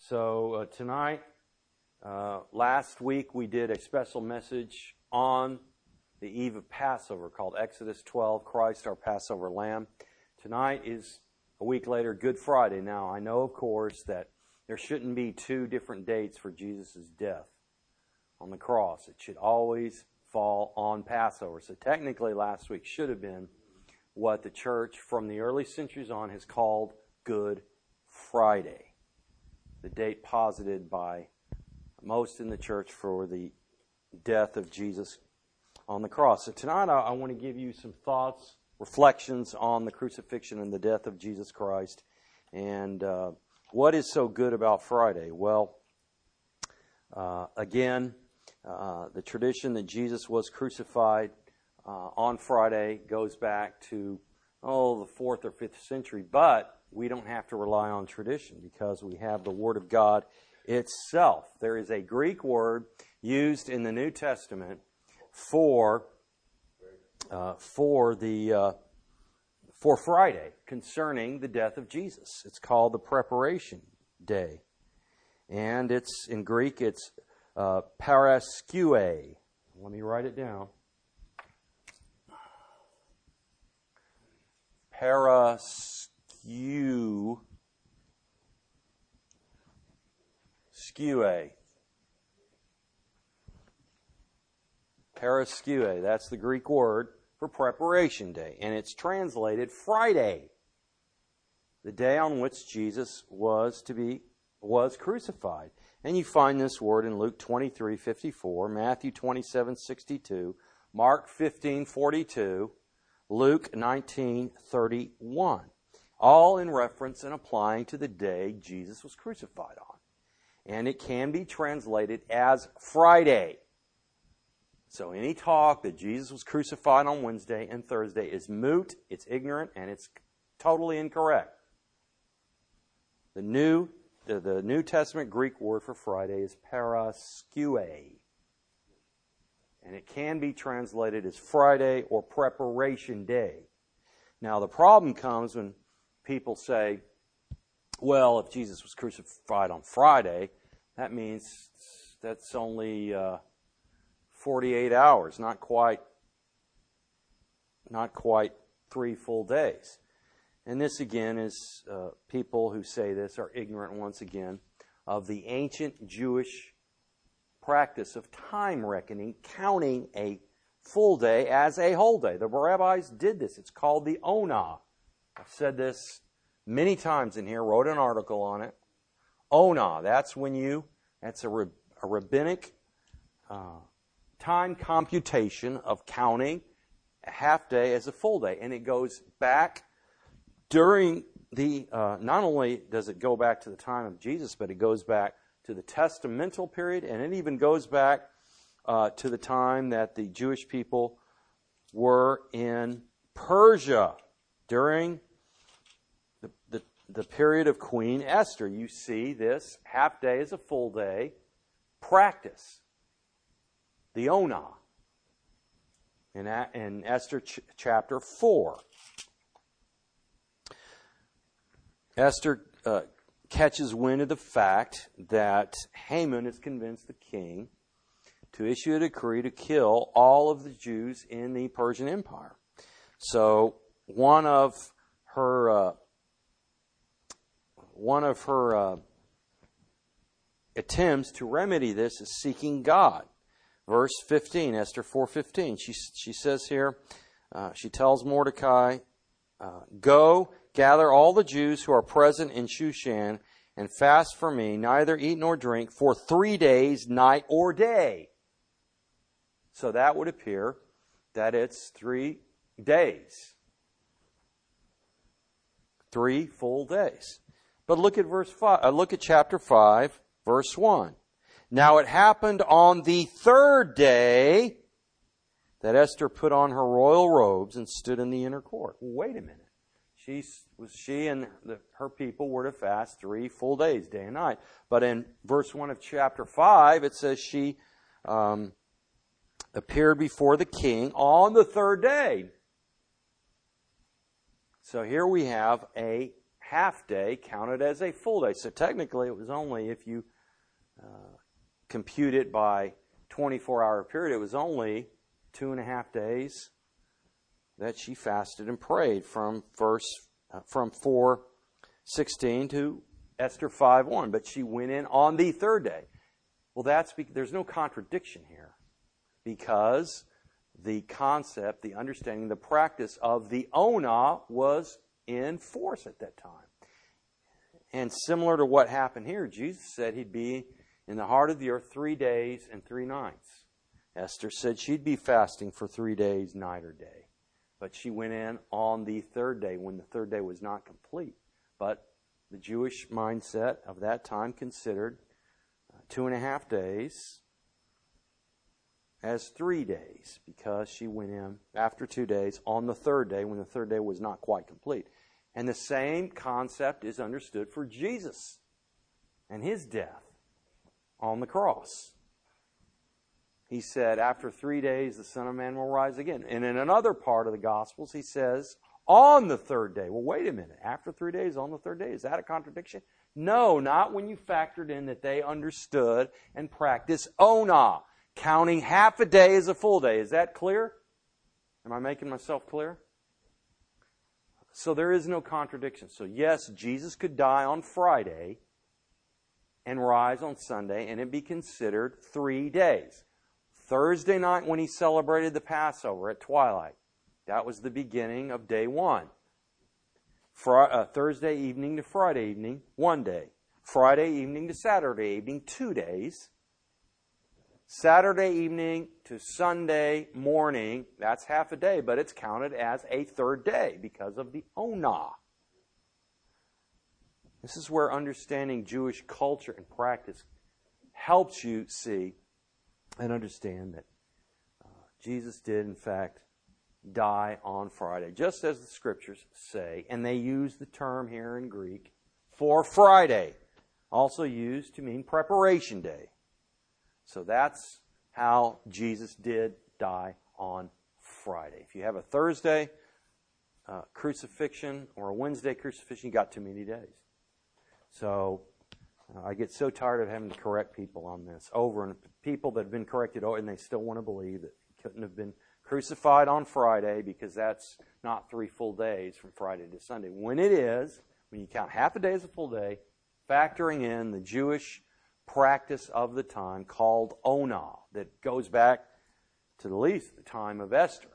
Tonight, last week we did a special message on the eve of Passover called Exodus 12, Christ our Passover Lamb. Tonight is, a week later, Good Friday. Now, I know, of course, that there shouldn't be two different dates for Jesus' death on the cross. It should always fall on Passover. So technically, last week should have been what the church from the early centuries on has called Good Friday. The date posited by most in the church for the death of Jesus on the cross. So tonight I want to give you some thoughts, reflections on the crucifixion and the death of Jesus Christ. And what is so good about Friday? Well, again, the tradition that Jesus was crucified on Friday goes back to, the 4th or 5th century. But we don't have to rely on tradition because we have the Word of God itself. There is a Greek word used in the New Testament for Friday concerning the death of Jesus. It's called the preparation day. And it's in Greek, it's paraskeue. Let me write it down. Paraskeue. Paraskeue. That's the Greek word for preparation day. And it's translated Friday, the day on which Jesus was crucified. And you find this word in Luke 23:54, Matthew 27:62, Mark 15:42, Luke 19:31, all in reference and applying to the day Jesus was crucified on. And it can be translated as Friday. So any talk that Jesus was crucified on Wednesday and Thursday is moot, it's ignorant, and it's totally incorrect. The New Testament Greek word for Friday is paraskeue. And it can be translated as Friday or preparation day. Now, the problem comes when people say, well, if Jesus was crucified on Friday, that means that's only 48 hours, not quite 3 full days. And this, again, is people who say this are ignorant, once again, of the ancient Jewish practice of time reckoning, counting a full day as a whole day. The rabbis did this. It's called the Onah. I've said this many times in here, wrote an article on it. Onah, that's a rabbinic time computation of counting a half day as a full day. And it goes back during not only does it go back to the time of Jesus, but it goes back to the testamental period, and it even goes back to the time that the Jewish people were in Persia during the period of Queen Esther. You see this half day is a full day practice, the Onah, in Esther chapter 4. Esther catches wind of the fact that Haman has convinced the king to issue a decree to kill all of the Jews in the Persian Empire. So one of her attempts to remedy this is seeking God. Verse 15, Esther 4:15. She says here, she tells Mordecai, "Go, gather all the Jews who are present in Shushan and fast for me, neither eat nor drink for 3 days, night or day." So that would appear that it's 3 days. 3 full days. But look at verse 5. Look at chapter 5, verse 1. Now it happened on the 3rd day that Esther put on her royal robes and stood in the inner court. Wait a minute. She and her people were to fast 3 full days, day and night. But in verse 1 of chapter 5, it says she appeared before the king on the 3rd day. So here we have a half day counted as a full day. So technically it was only, if you compute it by 24-hour period, it was only 2.5 days that she fasted and prayed from 4:16 to Esther 5:1. But she went in on the third day. Well, there's no contradiction here, because the concept, the understanding, the practice of the Onah was in force at that time. And similar to what happened here, Jesus said He'd be in the heart of the earth 3 days and 3 nights. Esther said she'd be fasting for 3 days, night or day. But she went in on the third day, when the third day was not complete. But the Jewish mindset of that time considered 2.5 days as 3 days, because she went in after 2 days on the third day, when the third day was not quite complete. And the same concept is understood for Jesus and His death on the cross. He said, after 3 days, the Son of Man will rise again. And in another part of the Gospels, He says, on the third day. Well, wait a minute. After 3 days, on the third day, is that a contradiction? No, not when you factored in that they understood and practiced Onah, counting half a day as a full day. Is that clear? Am I making myself clear? So there is no contradiction. So yes, Jesus could die on Friday and rise on Sunday, and it'd be considered 3 days. Thursday night, when He celebrated the Passover at twilight, that was the beginning of day 1. Thursday evening to Friday evening, 1 day. Friday evening to Saturday evening, 2 days. Saturday evening to Sunday morning, that's half a day, but it's counted as a third day because of the Onah. This is where understanding Jewish culture and practice helps you see and understand that Jesus did, in fact, die on Friday, just as the Scriptures say. And they use the term here in Greek for Friday, also used to mean preparation day. So that's how Jesus did die on Friday. If you have a Thursday crucifixion or a Wednesday crucifixion, you got too many days. So I get so tired of having to correct people on this over, and people that have been corrected over, and they still want to believe that He couldn't have been crucified on Friday because that's not 3 full days from Friday to Sunday. When it is, when you count half a day as a full day, factoring in the Jewish practice of the time called Onah, that goes back to at least the time of Esther.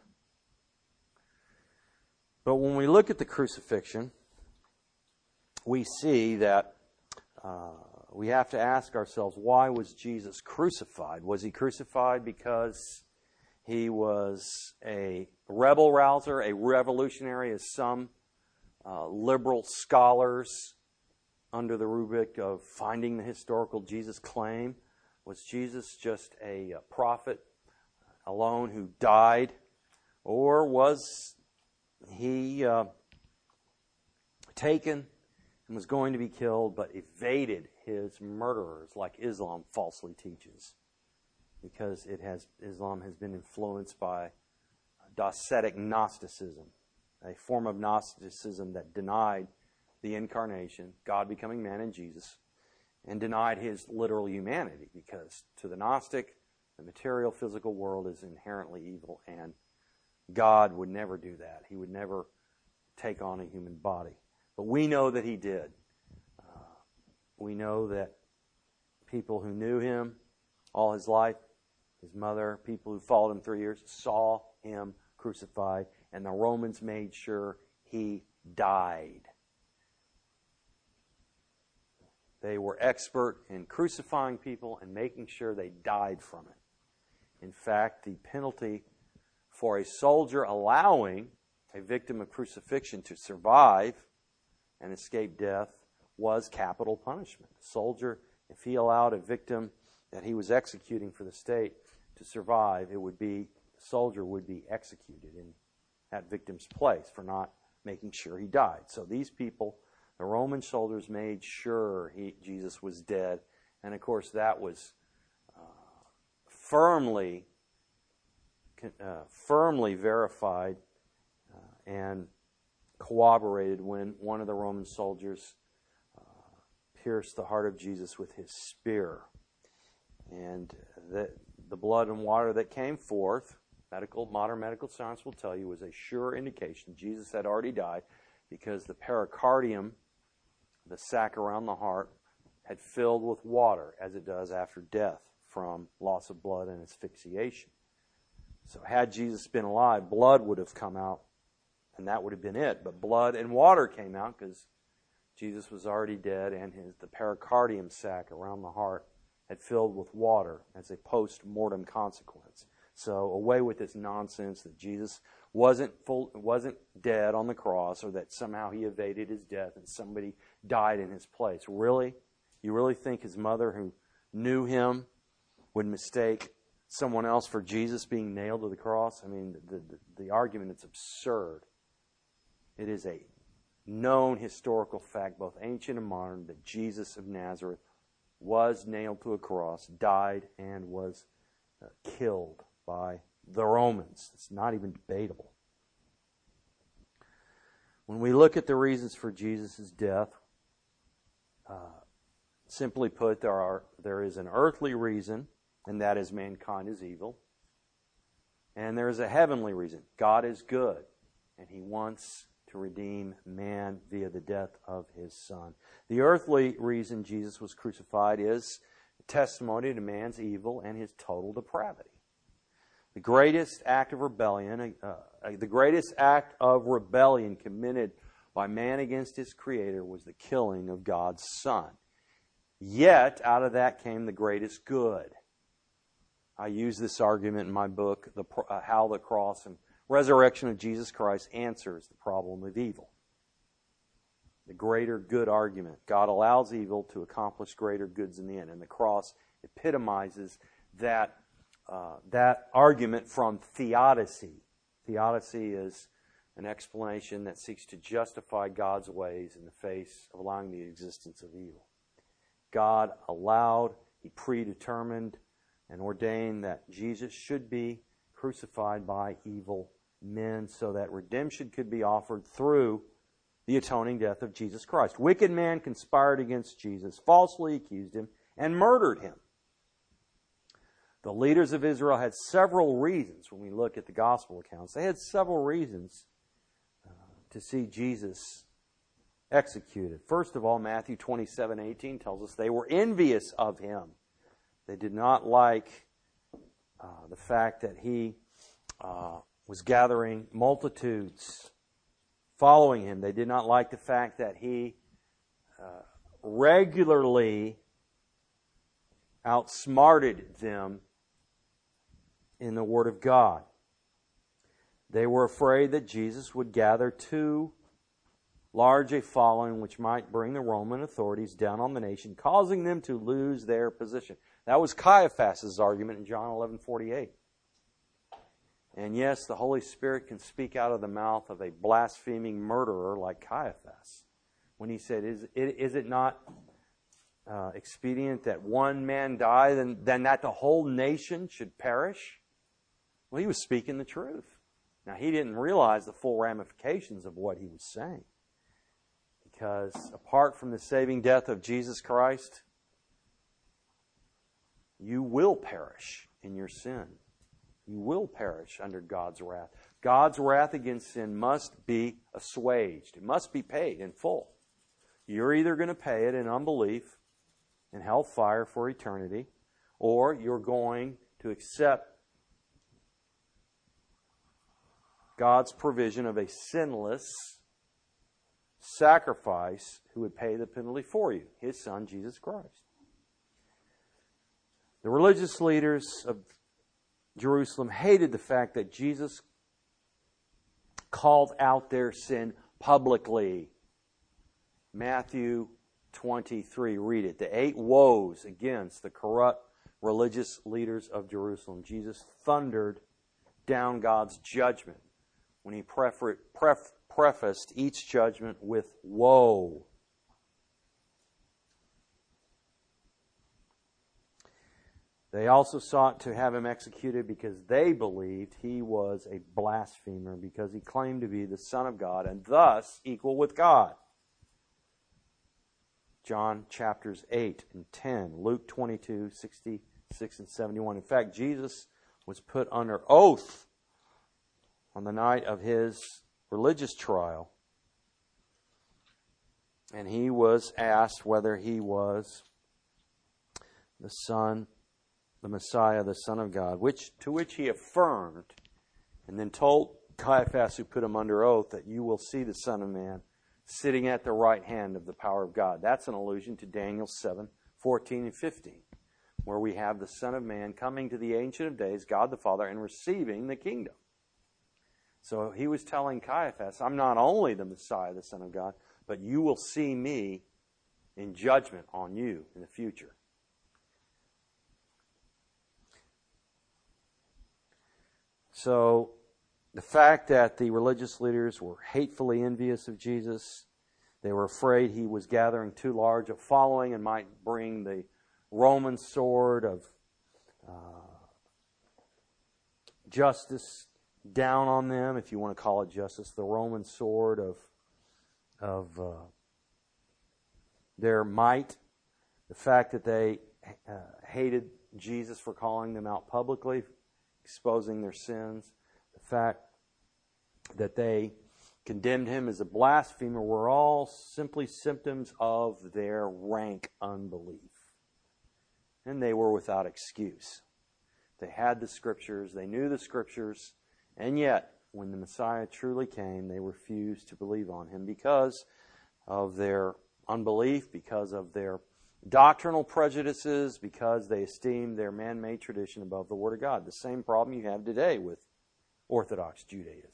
But when we look at the crucifixion, we see that we have to ask ourselves, why was Jesus crucified? Was He crucified because He was a rebel rouser, a revolutionary, as some liberal scholars under the rubric of finding the historical Jesus claim? Was Jesus just a prophet alone who died? Or was He taken and was going to be killed, but evaded His murderers, like Islam falsely teaches? Because Islam has been influenced by Docetic Gnosticism, a form of Gnosticism that denied the incarnation, God becoming man in Jesus, and denied His literal humanity, because to the Gnostic, the material, physical world is inherently evil, and God would never do that. He would never take on a human body. But we know that He did. We know that people who knew Him all His life, His mother, people who followed Him 3 years, saw Him crucified, and the Romans made sure He died. They were expert in crucifying people and making sure they died from it. In fact, the penalty for a soldier allowing a victim of crucifixion to survive and escape death was capital punishment. A soldier, if he allowed a victim that he was executing for the state to survive, the soldier would be executed in that victim's place for not making sure he died. So these people, the Roman soldiers, made sure Jesus was dead. And of course, that was firmly verified and corroborated when one of the Roman soldiers pierced the heart of Jesus with his spear. And the blood and water that came forth, modern medical science will tell you, was a sure indication Jesus had already died, because the pericardium, the sac around the heart, had filled with water, as it does after death from loss of blood and asphyxiation. So had Jesus been alive, blood would have come out, and that would have been it. But blood and water came out because Jesus was already dead, and the pericardium sac around the heart had filled with water as a post-mortem consequence. So away with this nonsense that Jesus wasn't dead on the cross, or that somehow he evaded his death and somebody died in his place. Really? You really think his mother, who knew him, would mistake someone else for Jesus being nailed to the cross? I mean, the argument is absurd. It is a known historical fact, both ancient and modern, that Jesus of Nazareth was nailed to a cross, died, and was killed by the Romans. It's not even debatable. When we look at the reasons for Jesus' death, simply put, there is an earthly reason, and that is mankind is evil. And there is a heavenly reason. God is good, and he wants to redeem man via the death of his Son. The earthly reason Jesus was crucified is testimony to man's evil and his total depravity. The greatest act of rebellion, committed by man against his Creator was the killing of God's Son. Yet, out of that came the greatest good. I use this argument in my book, How the Cross and Resurrection of Jesus Christ Answers the Problem of Evil. The greater good argument. God allows evil to accomplish greater goods in the end. And the cross epitomizes that argument from theodicy. Theodicy is an explanation that seeks to justify God's ways in the face of allowing the existence of evil. God allowed, he predetermined and ordained that Jesus should be crucified by evil men so that redemption could be offered through the atoning death of Jesus Christ. Wicked man conspired against Jesus, falsely accused him, and murdered him. The leaders of Israel had several reasons, when we look at the gospel accounts, they had several reasons to see Jesus executed. First of all, Matthew 27:18 tells us they were envious of him. They did not like the fact that he was gathering multitudes following him. They did not like the fact that he regularly outsmarted them in the Word of God. They were afraid that Jesus would gather too large a following, which might bring the Roman authorities down on the nation, causing them to lose their position. That was Caiaphas' argument in John 11:48. And yes, the Holy Spirit can speak out of the mouth of a blaspheming murderer like Caiaphas when he said, is it not expedient that one man die, than that the whole nation should perish? Well, he was speaking the truth. Now, he didn't realize the full ramifications of what he was saying. Because apart from the saving death of Jesus Christ, you will perish in your sin. You will perish under God's wrath. God's wrath against sin must be assuaged. It must be paid in full. You're either going to pay it in unbelief and hellfire for eternity, or you're going to accept God's provision of a sinless sacrifice who would pay the penalty for you, His Son, Jesus Christ. The religious leaders of Jerusalem hated the fact that Jesus called out their sin publicly. Matthew 23, read it. The 8 woes against the corrupt religious leaders of Jerusalem. Jesus thundered down God's judgment when he prefaced each judgment with woe. They also sought to have him executed because they believed he was a blasphemer because he claimed to be the Son of God and thus equal with God. John chapters 8 and 10, Luke 22, 66 and 71. In fact, Jesus was put under oath on the night of his religious trial. And he was asked whether he was the Messiah, the Son of God, to which he affirmed, and then told Caiaphas, who put him under oath, that you will see the Son of Man sitting at the right hand of the power of God. That's an allusion to Daniel 7, 14 and 15, where we have the Son of Man coming to the Ancient of Days, God the Father, and receiving the kingdom. So he was telling Caiaphas, I'm not only the Messiah, the Son of God, but you will see me in judgment on you in the future. So the fact that the religious leaders were hatefully envious of Jesus, they were afraid he was gathering too large a following and might bring the Roman sword of justice down on them, if you want to call it justice, the Roman sword of their might. The fact that they hated Jesus for calling them out publicly, exposing their sins. The fact that they condemned him as a blasphemer were all simply symptoms of their rank unbelief. And they were without excuse. They had the Scriptures, they knew the Scriptures, and yet, when the Messiah truly came, they refused to believe on him because of their unbelief, because of their doctrinal prejudices, because they esteemed their man-made tradition above the Word of God. The same problem you have today with Orthodox Judaism.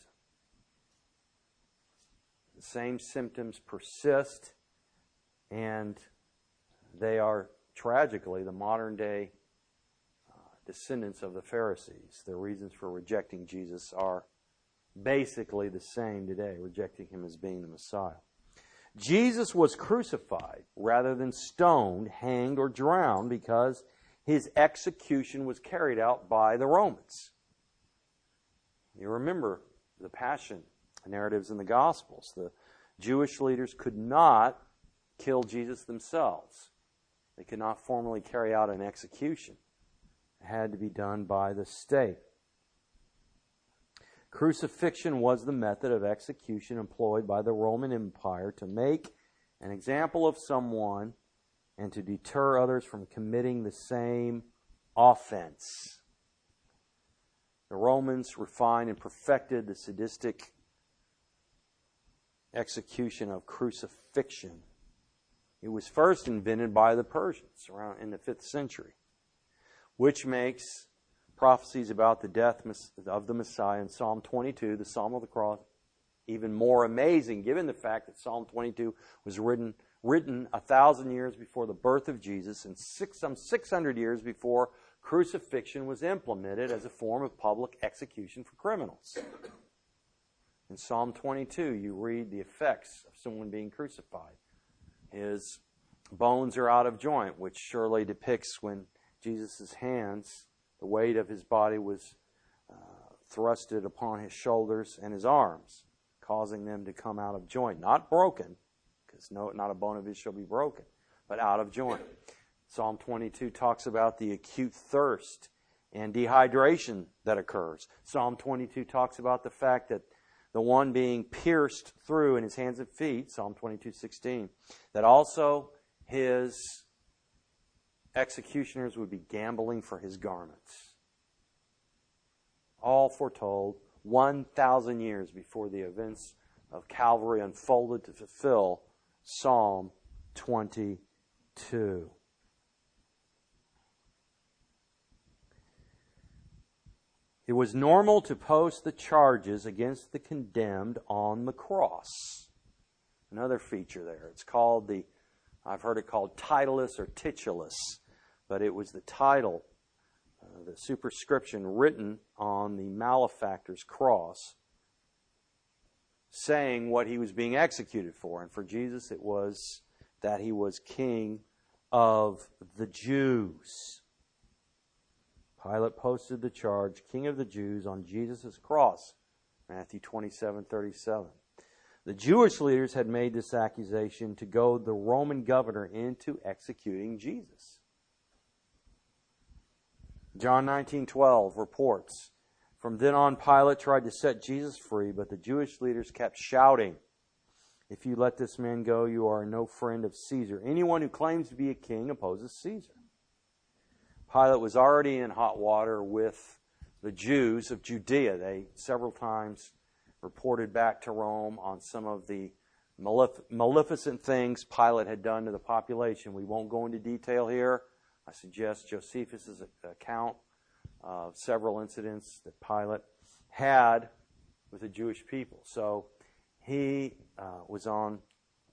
The same symptoms persist, and they are tragically the modern-day descendants of the Pharisees. Their reasons for rejecting Jesus are basically the same today, rejecting him as being the Messiah. Jesus was crucified rather than stoned, hanged, or drowned because his execution was carried out by the Romans. You remember the Passion narratives in the Gospels. The Jewish leaders could not kill Jesus themselves. They could not formally carry out an execution. It had to be done by the state. Crucifixion was the method of execution employed by the Roman Empire to make an example of someone and to deter others from committing the same offense. The Romans refined and perfected the sadistic execution of crucifixion. It was first invented by the Persians around in the 5th century, which makes prophecies about the death of the Messiah in Psalm 22, the Psalm of the Cross, even more amazing, given the fact that Psalm 22 was written 1,000 years before the birth of Jesus and some 600 years before crucifixion was implemented as a form of public execution for criminals. In Psalm 22, you read the effects of someone being crucified. His bones are out of joint, which surely depicts when Jesus' hands, the weight of his body was thrusted upon his shoulders and his arms, causing them to come out of joint. Not broken, because not a bone of his shall be broken, but out of joint. Psalm 22 talks about the acute thirst and dehydration that occurs. Psalm 22 talks about the fact that the one being pierced through in his hands and feet, Psalm 22:16, that also his executioners would be gambling for his garments. All foretold 1,000 years before the events of Calvary unfolded to fulfill Psalm 22. It was normal to post the charges against the condemned on the cross. Another feature there. It's called I've heard it called titulus or titulus, but it was the title, the superscription written on the malefactor's cross, saying what he was being executed for. And for Jesus it was that he was King of the Jews. Pilate posted the charge, King of the Jews, on Jesus' cross. Matthew 27:37. The Jewish leaders had made this accusation to goad the Roman governor into executing Jesus. John 19:12 reports, from then on Pilate tried to set Jesus free, but the Jewish leaders kept shouting, if you let this man go, you are no friend of Caesar. Anyone who claims to be a king opposes Caesar. Pilate was already in hot water with the Jews of Judea. They several times reported back to Rome on some of the maleficent things Pilate had done to the population. We won't go into detail here. I suggest Josephus' account of several incidents that Pilate had with the Jewish people. So he was on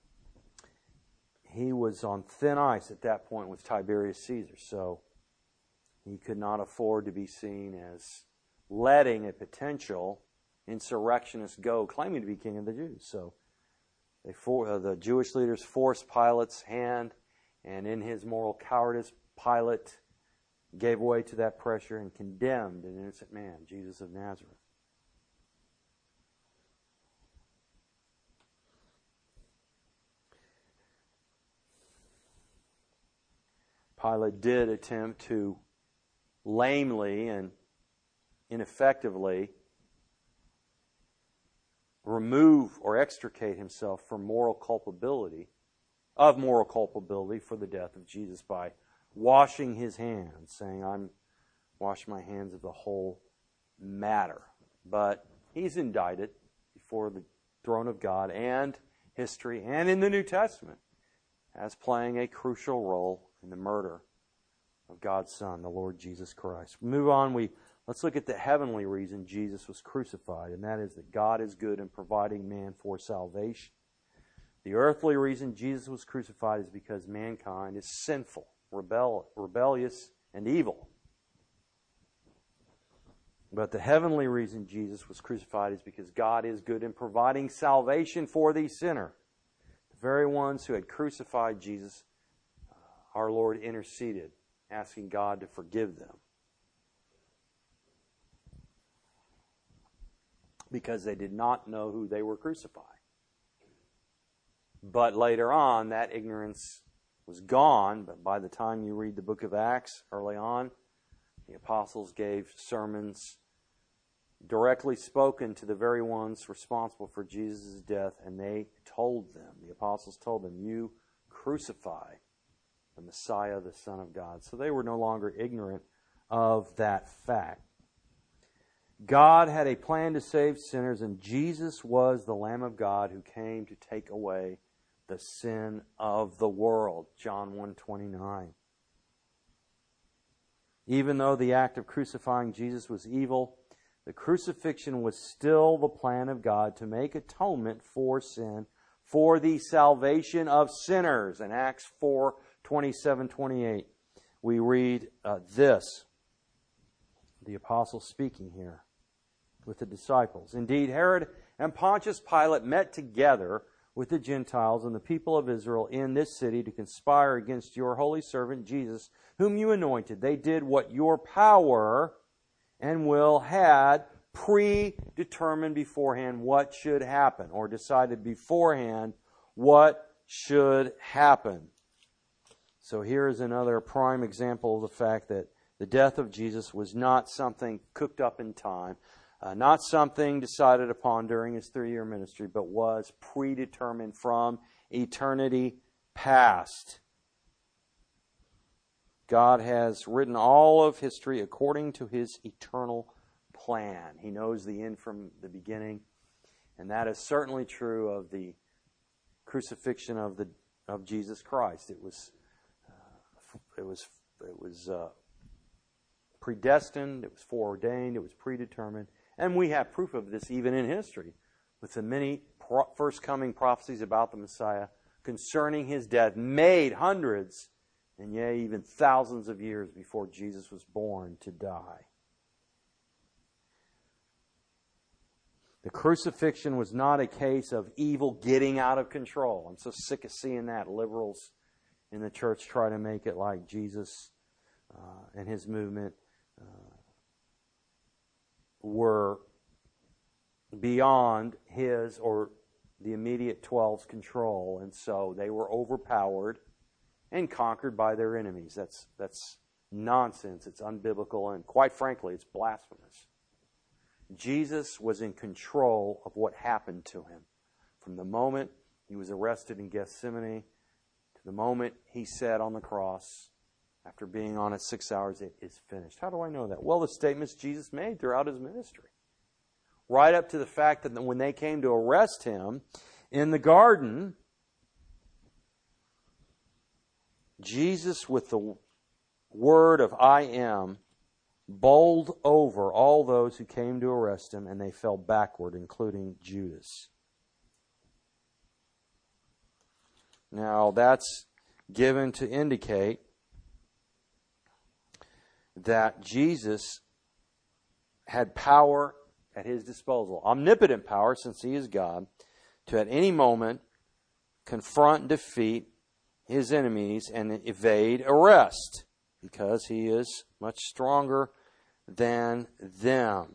thin ice at that point with Tiberius Caesar. So he could not afford to be seen as letting a potential insurrectionist go, claiming to be king of the Jews. So the Jewish leaders forced Pilate's hand, and in his moral cowardice, Pilate gave way to that pressure and condemned an innocent man, Jesus of Nazareth. Pilate did attempt to lamely and ineffectively remove or extricate himself from moral culpability for the death of Jesus by washing his hands, saying, I'm wash my hands of the whole matter. But he's indicted before the throne of God and history and in the New Testament as playing a crucial role in the murder of God's Son, the Lord Jesus Christ. We move on. Let's look at the heavenly reason Jesus was crucified, and that is that God is good in providing man for salvation. The earthly reason Jesus was crucified is because mankind is sinful, rebellious, and evil. But the heavenly reason Jesus was crucified is because God is good in providing salvation for the sinner. The very ones who had crucified Jesus, our Lord interceded, asking God to forgive them, because they did not know who they were crucifying. But later on, that ignorance was gone. But by the time you read the book of Acts, early on, the apostles gave sermons directly spoken to the very ones responsible for Jesus' death, and they told them, the apostles told them, you crucify the Messiah, the Son of God. So they were no longer ignorant of that fact. God had a plan to save sinners, and Jesus was the Lamb of God who came to take away the sin of the world. John 1:29. Even though the act of crucifying Jesus was evil, the crucifixion was still the plan of God to make atonement for sin, for the salvation of sinners. In Acts 4:27-28, we read this, the apostle speaking here with the disciples. Indeed, Herod and Pontius Pilate met together with the Gentiles and the people of Israel in this city to conspire against your holy servant Jesus, whom you anointed. They did what your power and will had predetermined beforehand what should happen, or decided beforehand what should happen. So here is another prime example of the fact that the death of Jesus was not something cooked up in time, not something decided upon during his 3-year ministry, but was predetermined from eternity past. God has written all of history according to his eternal plan. He knows the end from the beginning, and that is certainly true of the crucifixion of Jesus Christ. It was predestined, it was foreordained, it was predetermined. And we have proof of this even in history, with the many first coming prophecies about the Messiah concerning his death, made hundreds and yea, even thousands of years before Jesus was born to die. The crucifixion was not a case of evil getting out of control. I'm so sick of seeing that. Liberals in the church try to make it like Jesus and his movement were beyond his or the immediate 12's control, and so they were overpowered and conquered by their enemies. That's nonsense. It's unbiblical, and quite frankly, it's blasphemous. Jesus was in control of what happened to him. From the moment he was arrested in Gethsemane to the moment he said on the cross, after being on it 6 hours, it is finished. How do I know that? Well, the statements Jesus made throughout his ministry. Right up to the fact that when they came to arrest him in the garden, Jesus, with the word of I am, bowled over all those who came to arrest him, and they fell backward, including Judas. Now, that's given to indicate that Jesus had power at his disposal, omnipotent power, since he is God, to at any moment confront and defeat his enemies and evade arrest, because he is much stronger than them.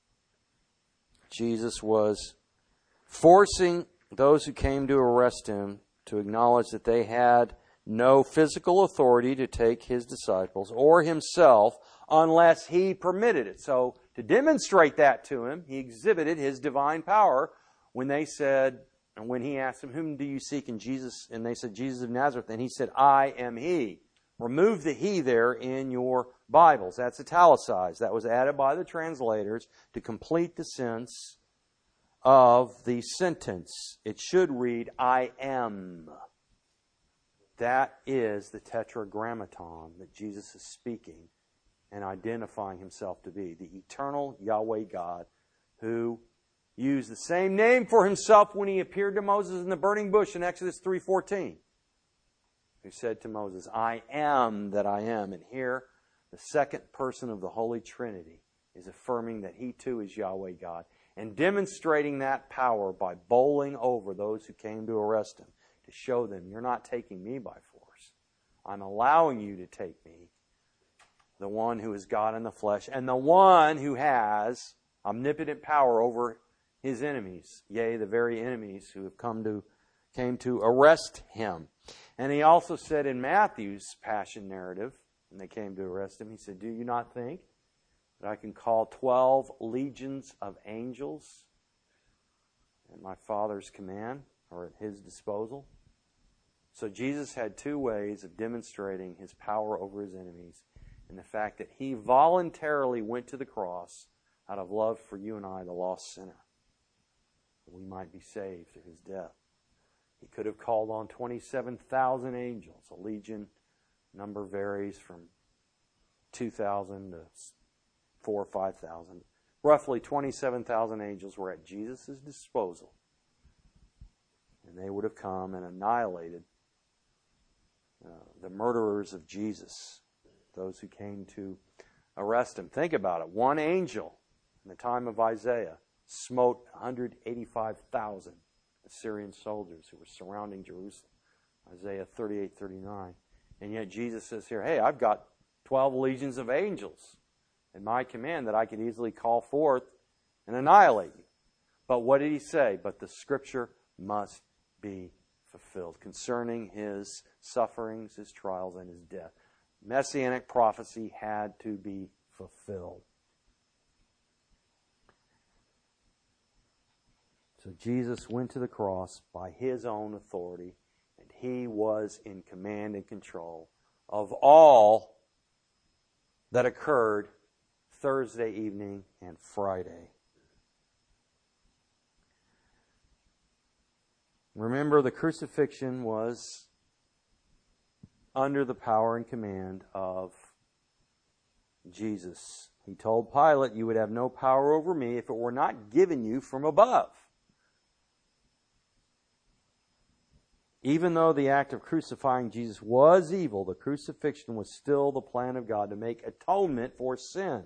Jesus was forcing those who came to arrest him to acknowledge that they had no physical authority to take his disciples or himself unless he permitted it. So to demonstrate that to him, he exhibited his divine power when they said, and when he asked them, whom do you seek? And they said, Jesus of Nazareth. And he said, I am he. Remove the he there in your Bibles. That's italicized. That was added by the translators to complete the sense of the sentence. It should read, I am. That is the tetragrammaton that Jesus is speaking and identifying himself to be. The eternal Yahweh God, who used the same name for himself when he appeared to Moses in the burning bush in Exodus 3:14. Who said to Moses, I am that I am. And here, the second person of the Holy Trinity is affirming that he too is Yahweh God, and demonstrating that power by bowling over those who came to arrest him, to show them, you're not taking me by force. I'm allowing you to take me, the one who is God in the flesh, and the one who has omnipotent power over his enemies, yea, the very enemies who have came to arrest him. And he also said in Matthew's Passion narrative, when they came to arrest him, he said, do you not think that I can call 12 legions of angels at my Father's command, or at his disposal? So Jesus had two ways of demonstrating his power over his enemies, and the fact that he voluntarily went to the cross out of love for you and I, the lost sinner, that we might be saved through his death. He could have called on 27,000 angels. A legion number varies from 2,000 to 4,000 or 5,000. Roughly 27,000 angels were at Jesus' disposal. And they would have come and annihilated the murderers of Jesus, those who came to arrest him. Think about it. One angel in the time of Isaiah smote 185,000 Assyrian soldiers who were surrounding Jerusalem. Isaiah 38:39. And yet Jesus says here, hey, I've got 12 legions of angels in my command that I could easily call forth and annihilate you. But what did he say? But the Scripture must be fulfilled concerning his sufferings, his trials, and his death. Messianic prophecy had to be fulfilled. So Jesus went to the cross by his own authority, and he was in command and control of all that occurred Thursday evening and Friday. Remember, the crucifixion was under the power and command of Jesus. He told Pilate, you would have no power over me if it were not given you from above. Even though the act of crucifying Jesus was evil, the crucifixion was still the plan of God to make atonement for sin.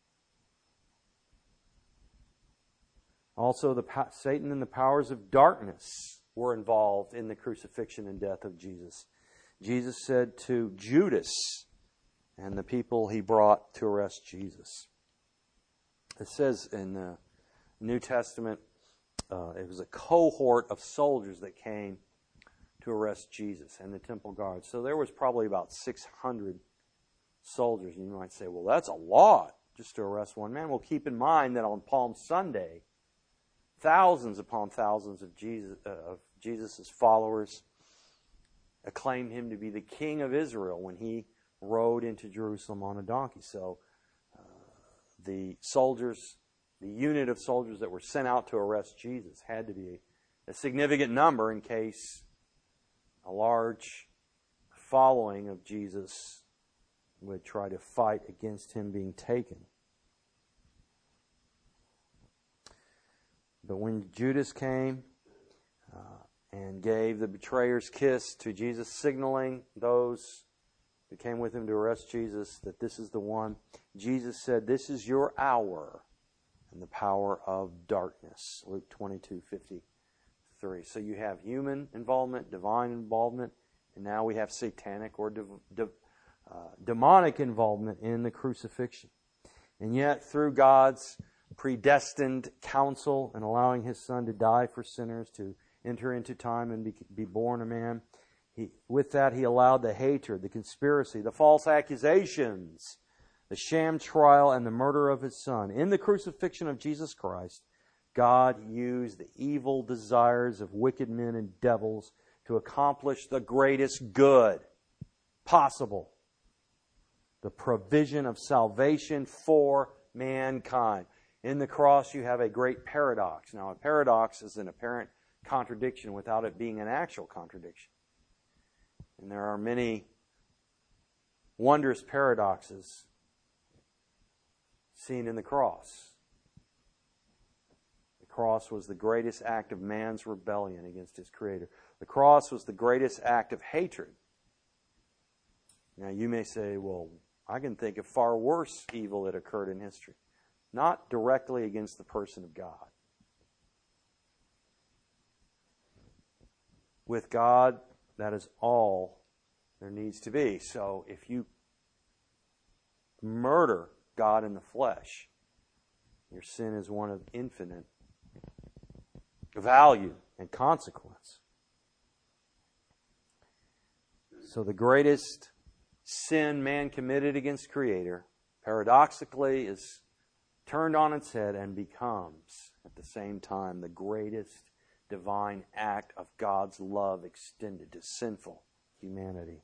Also, Satan and the powers of darkness were involved in the crucifixion and death of Jesus. Jesus said to Judas, and the people he brought to arrest Jesus. It says in the New Testament, it was a cohort of soldiers that came to arrest Jesus and the temple guard. So there was probably about 600 soldiers. You might say, well, that's a lot just to arrest one man. Well, keep in mind that on Palm Sunday, thousands upon thousands of Jesus' followers acclaimed him to be the King of Israel when he rode into Jerusalem on a donkey. So the soldiers, the unit of soldiers that were sent out to arrest Jesus had to be a significant number in case a large following of Jesus would try to fight against him being taken. But when Judas came and gave the betrayer's kiss to Jesus, signaling those who came with him to arrest Jesus that this is the one, Jesus said, "This is your hour and the power of darkness." Luke 22:53. So you have human involvement, divine involvement, and now we have satanic or demonic involvement in the crucifixion. And yet, through God's predestined counsel and allowing His Son to die for sinners, to enter into time and be born a man, with that He allowed the hatred, the conspiracy, the false accusations, the sham trial, and the murder of His Son. In the crucifixion of Jesus Christ, God used the evil desires of wicked men and devils to accomplish the greatest good possible: the provision of salvation for mankind. In the cross, you have a great paradox. Now, a paradox is an apparent contradiction without it being an actual contradiction. And there are many wondrous paradoxes seen in the cross. The cross was the greatest act of man's rebellion against his Creator. The cross was the greatest act of hatred. Now, you may say, well, I can think of far worse evil that occurred in history. Not directly against the person of God. With God, that is all there needs to be. So if you murder God in the flesh, your sin is one of infinite value and consequence. So the greatest sin man committed against Creator, paradoxically, is turned on its head and becomes, at the same time, the greatest divine act of God's love extended to sinful humanity.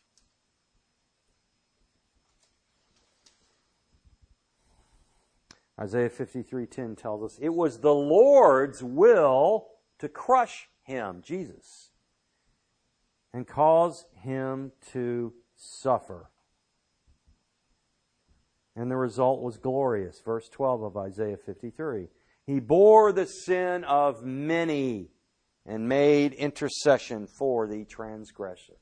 Isaiah 53:10 tells us, "It was the Lord's will to crush him," Jesus, "and cause him to suffer. And the result was glorious." Verse 12 of Isaiah 53. "He bore the sin of many and made intercession for the transgressors."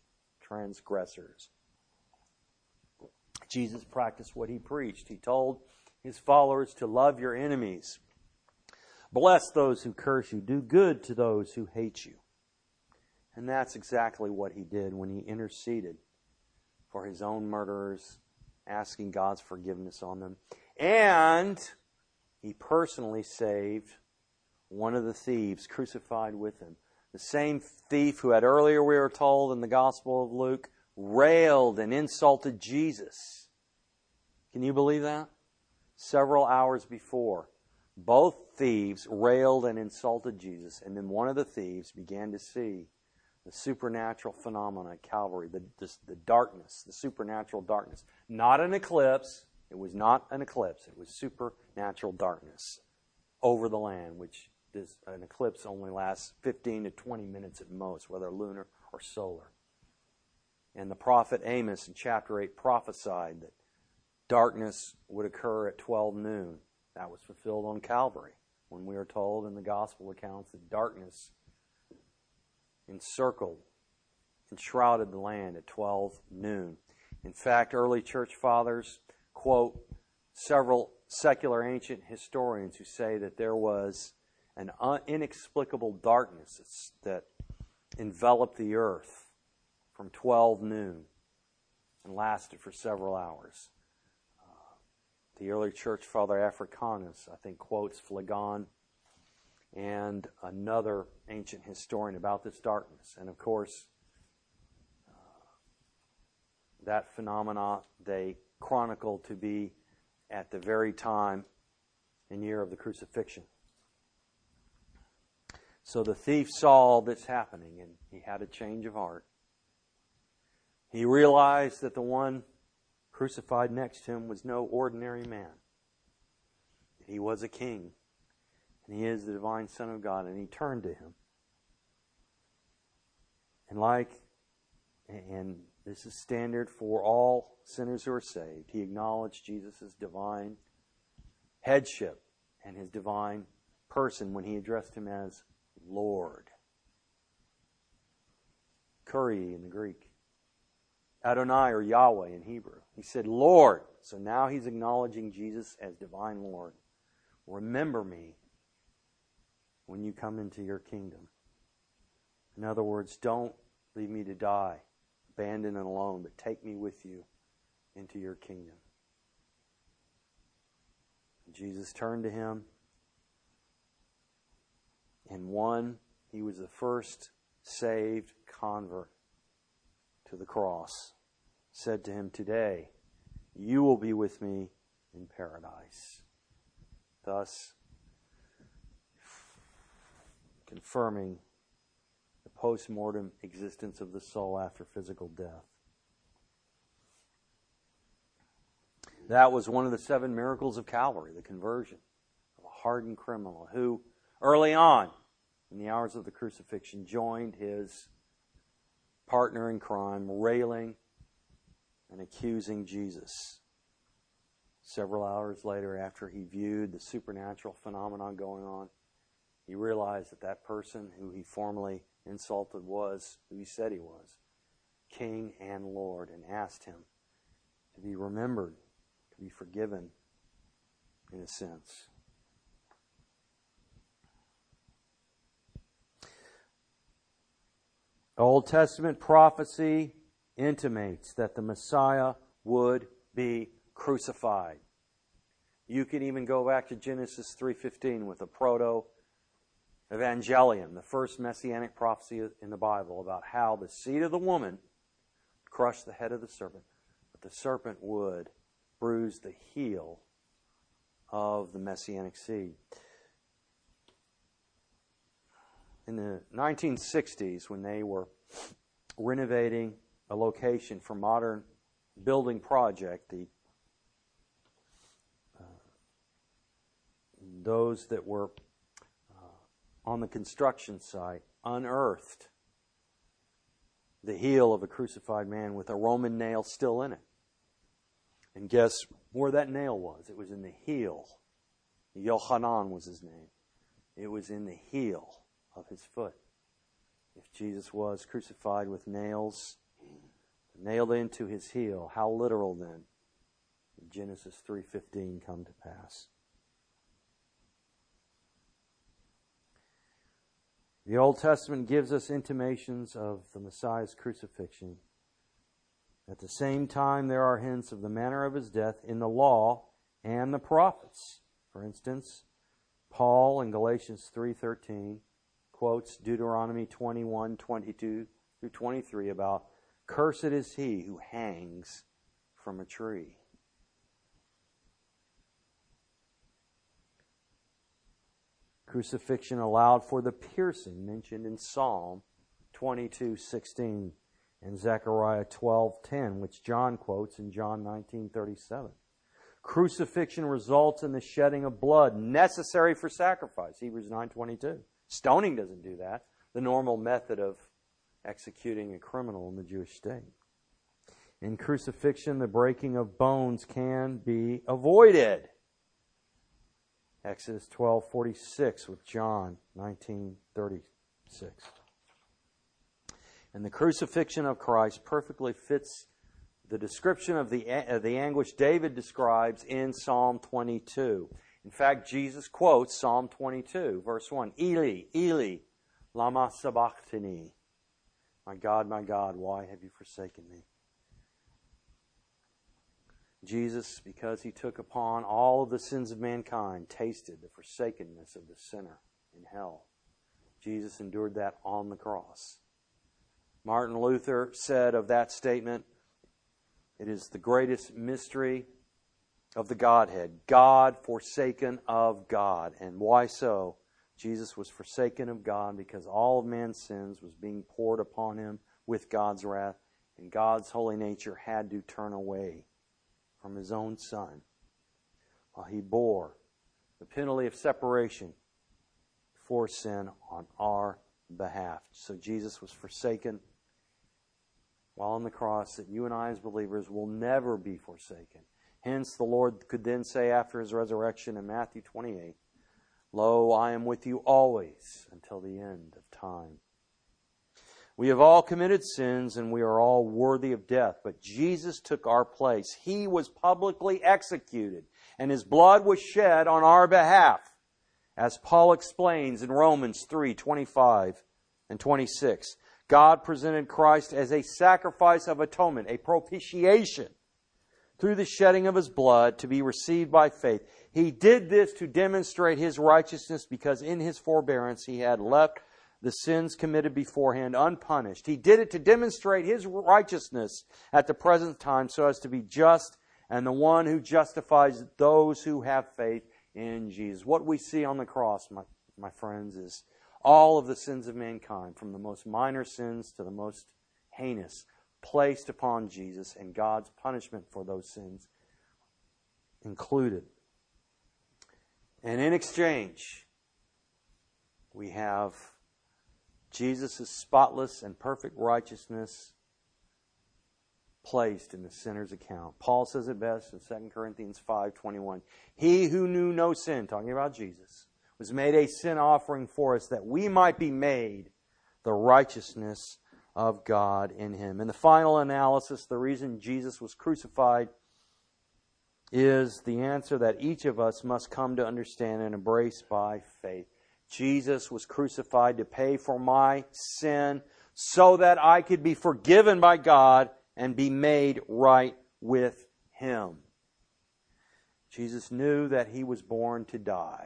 Jesus practiced what He preached. He told His followers to love your enemies. Bless those who curse you. Do good to those who hate you. And that's exactly what He did when He interceded for His own murderers, asking God's forgiveness on them. And He personally saved one of the thieves crucified with Him. The same thief who had earlier, we are told in the Gospel of Luke, railed and insulted Jesus. Can you believe that? Several hours before, both thieves railed and insulted Jesus, and then one of the thieves began to see the supernatural phenomena at Calvary, the darkness, the supernatural darkness. Not an eclipse. It was not an eclipse. It was supernatural darkness over the land, which is, an eclipse only lasts 15 to 20 minutes at most, whether lunar or solar. And the prophet Amos in chapter 8 prophesied that darkness would occur at 12 noon. That was fulfilled on Calvary, when we are told in the gospel accounts that darkness enshrouded the land at 12 noon. In fact, early church fathers quote several secular ancient historians who say that there was an inexplicable darkness that enveloped the earth from 12 noon and lasted for several hours. The early church father Africanus, I think, quotes Phlegon and another ancient historian about this darkness. And of course, that phenomena they chronicle to be at the very time and year of the crucifixion. So the thief saw all this happening, and he had a change of heart. He realized that the one crucified next to him was no ordinary man. He was a king, and he is the divine Son of God, and he turned to him. And this is standard for all sinners who are saved. He acknowledged Jesus' divine headship and his divine person when he addressed him as Lord. Kyrie in the Greek. Adonai or Yahweh in Hebrew. He said, Lord. So now he's acknowledging Jesus as divine Lord. Remember me when you come into your kingdom. In other words, don't leave me to die, abandoned and alone, but take me with you into your kingdom. Jesus turned to him, and he was the first saved convert to the cross, said to him, today you will be with me in paradise. Thus, confirming the post-mortem existence of the soul after physical death. That was one of the 7 miracles of Calvary, the conversion of a hardened criminal who, early on, in the hours of the crucifixion, joined his partner in crime, railing and accusing Jesus. Several hours later, after he viewed the supernatural phenomenon going on, he realized that that person who he formerly insulted was who he said he was, King and Lord, and asked him to be remembered, to be forgiven, in a sense. Old Testament prophecy intimates that the Messiah would be crucified. You can even go back to Genesis 3:15 with the proto-evangelium, the first messianic prophecy in the Bible about how the seed of the woman crushed the head of the serpent, but the serpent would bruise the heel of the messianic seed. In the 1960s, when they were renovating a location for modern building project, those that were on the construction site unearthed the heel of a crucified man with a Roman nail still in it. And guess where that nail was? It was in the heel. Yochanan was his name. It was in the heel of his foot. If Jesus was crucified with nails nailed into his heel, how literal then did Genesis 3:15 come to pass? The Old Testament gives us intimations of the Messiah's crucifixion. At the same time, there are hints of the manner of his death in the law and the prophets. For instance, Paul in Galatians 3:13 quotes Deuteronomy 21:22 through 23 about, "Cursed is he who hangs from a tree." Crucifixion allowed for the piercing mentioned in Psalm 22:16 and Zechariah 12:10, which John quotes in John 19:37. Crucifixion results in the shedding of blood necessary for sacrifice, Hebrews 9:22. Stoning doesn't do that, the normal method of executing a criminal in the Jewish state. In crucifixion, the breaking of bones can be avoided. Exodus 12:46 with John 19:36. And the crucifixion of Christ perfectly fits the description of the anguish David describes in Psalm 22. In fact, Jesus quotes Psalm 22, verse 1, "Eli, Eli, lama sabachthani." My God, why have you forsaken me? Jesus, because He took upon all of the sins of mankind, tasted the forsakenness of the sinner in hell. Jesus endured that on the cross. Martin Luther said of that statement, it is the greatest mystery of the Godhead. God forsaken of God. And why so? Jesus was forsaken of God because all of man's sins was being poured upon Him with God's wrath, and God's holy nature had to turn away from His own Son while He bore the penalty of separation for sin on our behalf. So Jesus was forsaken while on the cross, that you and I as believers will never be forsaken. Hence the Lord could then say after His resurrection in Matthew 28, Lo, I am with you always until the end of time. We have all committed sins and we are all worthy of death, but Jesus took our place. He was publicly executed and His blood was shed on our behalf, as Paul explains in Romans 3:25 and 26. God presented Christ as a sacrifice of atonement, a propitiation, through the shedding of His blood to be received by faith. He did this to demonstrate His righteousness because in His forbearance He had left the sins committed beforehand unpunished. He did it to demonstrate His righteousness at the present time so as to be just and the one who justifies those who have faith in Jesus. What we see on the cross, my friends, is all of the sins of mankind, from the most minor sins to the most heinous, placed upon Jesus, and God's punishment for those sins included. And in exchange, we have Jesus' spotless and perfect righteousness placed in the sinner's account. Paul says it best in 2 Corinthians 5:21. He who knew no sin, talking about Jesus, was made a sin offering for us that we might be made the righteousness of God in Him. In the final analysis, the reason Jesus was crucified is the answer that each of us must come to understand and embrace by faith. Jesus was crucified to pay for my sin so that I could be forgiven by God and be made right with Him. Jesus knew that He was born to die.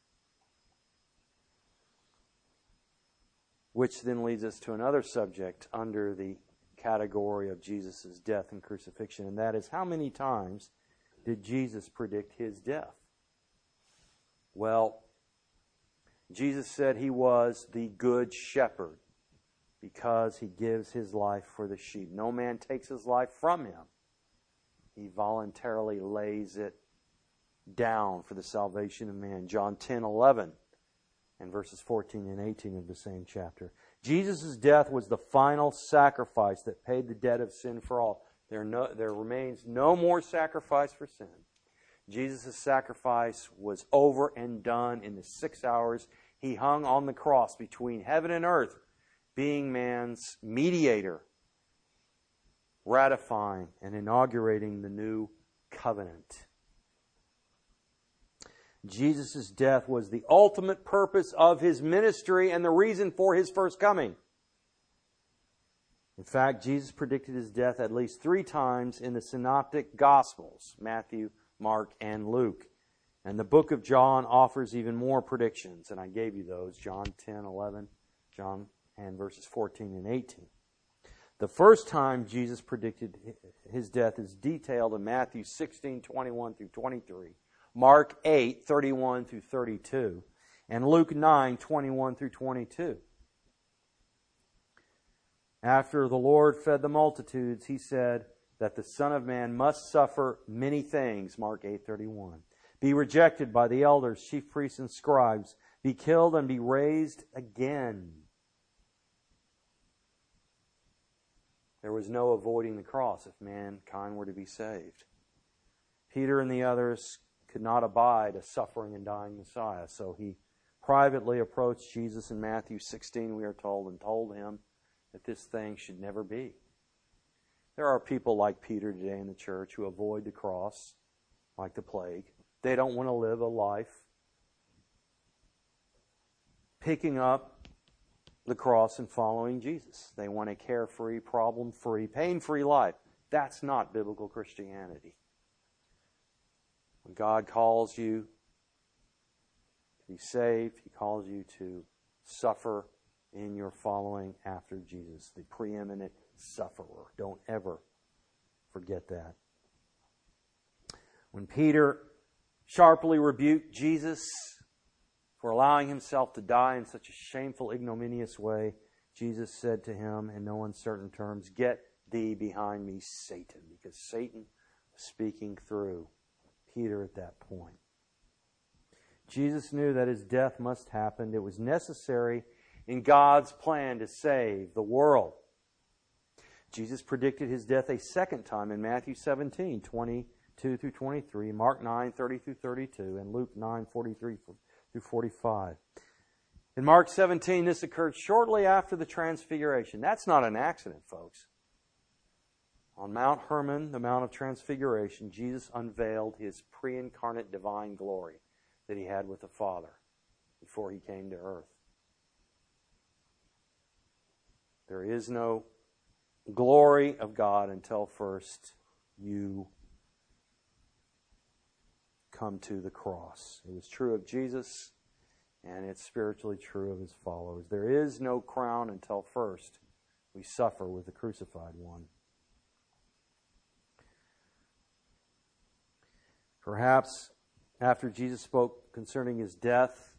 Which then leads us to another subject under the category of Jesus' death and crucifixion, and that is, how many times did Jesus predict His death? Well, Jesus said He was the good shepherd because He gives His life for the sheep. No man takes His life from Him. He voluntarily lays it down for the salvation of man. John 10:11 and verses 14 and 18 of the same chapter. Jesus' death was the final sacrifice that paid the debt of sin for all. There remains no more sacrifice for sin. Jesus' sacrifice was over and done in the 6 hours He hung on the cross between heaven and earth, being man's mediator, ratifying and inaugurating the new covenant. Jesus' death was the ultimate purpose of His ministry and the reason for His first coming. In fact, Jesus predicted His death at least 3 times in the Synoptic Gospels, Matthew, Mark, and Luke. And the book of John offers even more predictions, and I gave you those, John 10:11, John and verses 14 and 18. The first time Jesus predicted His death is detailed in Matthew 16:21 through 23, Mark 8:31 through 32, and Luke 9:21 through 22. After the Lord fed the multitudes, He said that the Son of Man must suffer many things, Mark 8:31, be rejected by the elders, chief priests, and scribes, be killed and be raised again. There was no avoiding the cross if mankind were to be saved. Peter and the others could not abide a suffering and dying Messiah, so he privately approached Jesus in Matthew 16, we are told, and told Him that this thing should never be. There are people like Peter today in the church who avoid the cross like the plague. They don't want to live a life picking up the cross and following Jesus. They want a carefree, problem-free, pain-free life. That's not biblical Christianity. When God calls you to be saved, He calls you to suffer in your following after Jesus, the preeminent sufferer. Don't ever forget that. When Peter sharply rebuked Jesus for allowing himself to die in such a shameful, ignominious way, Jesus said to him in no uncertain terms, "Get thee behind me, Satan," because Satan was speaking through Peter at that point. Jesus knew that his death must happen. It was necessary in God's plan to save the world. Jesus predicted his death a second time in Matthew 17, 22 through 23, Mark 9, 30 through 32, and Luke 9, 43 through 45. In Mark 17, this occurred shortly after the Transfiguration. That's not an accident, folks. On Mount Hermon, the Mount of Transfiguration, Jesus unveiled his pre-incarnate divine glory that he had with the Father before he came to earth. There is no glory of God until first you come to the cross. It was true of Jesus, and it's spiritually true of his followers. There is no crown until first we suffer with the crucified one. Perhaps after Jesus spoke concerning his death,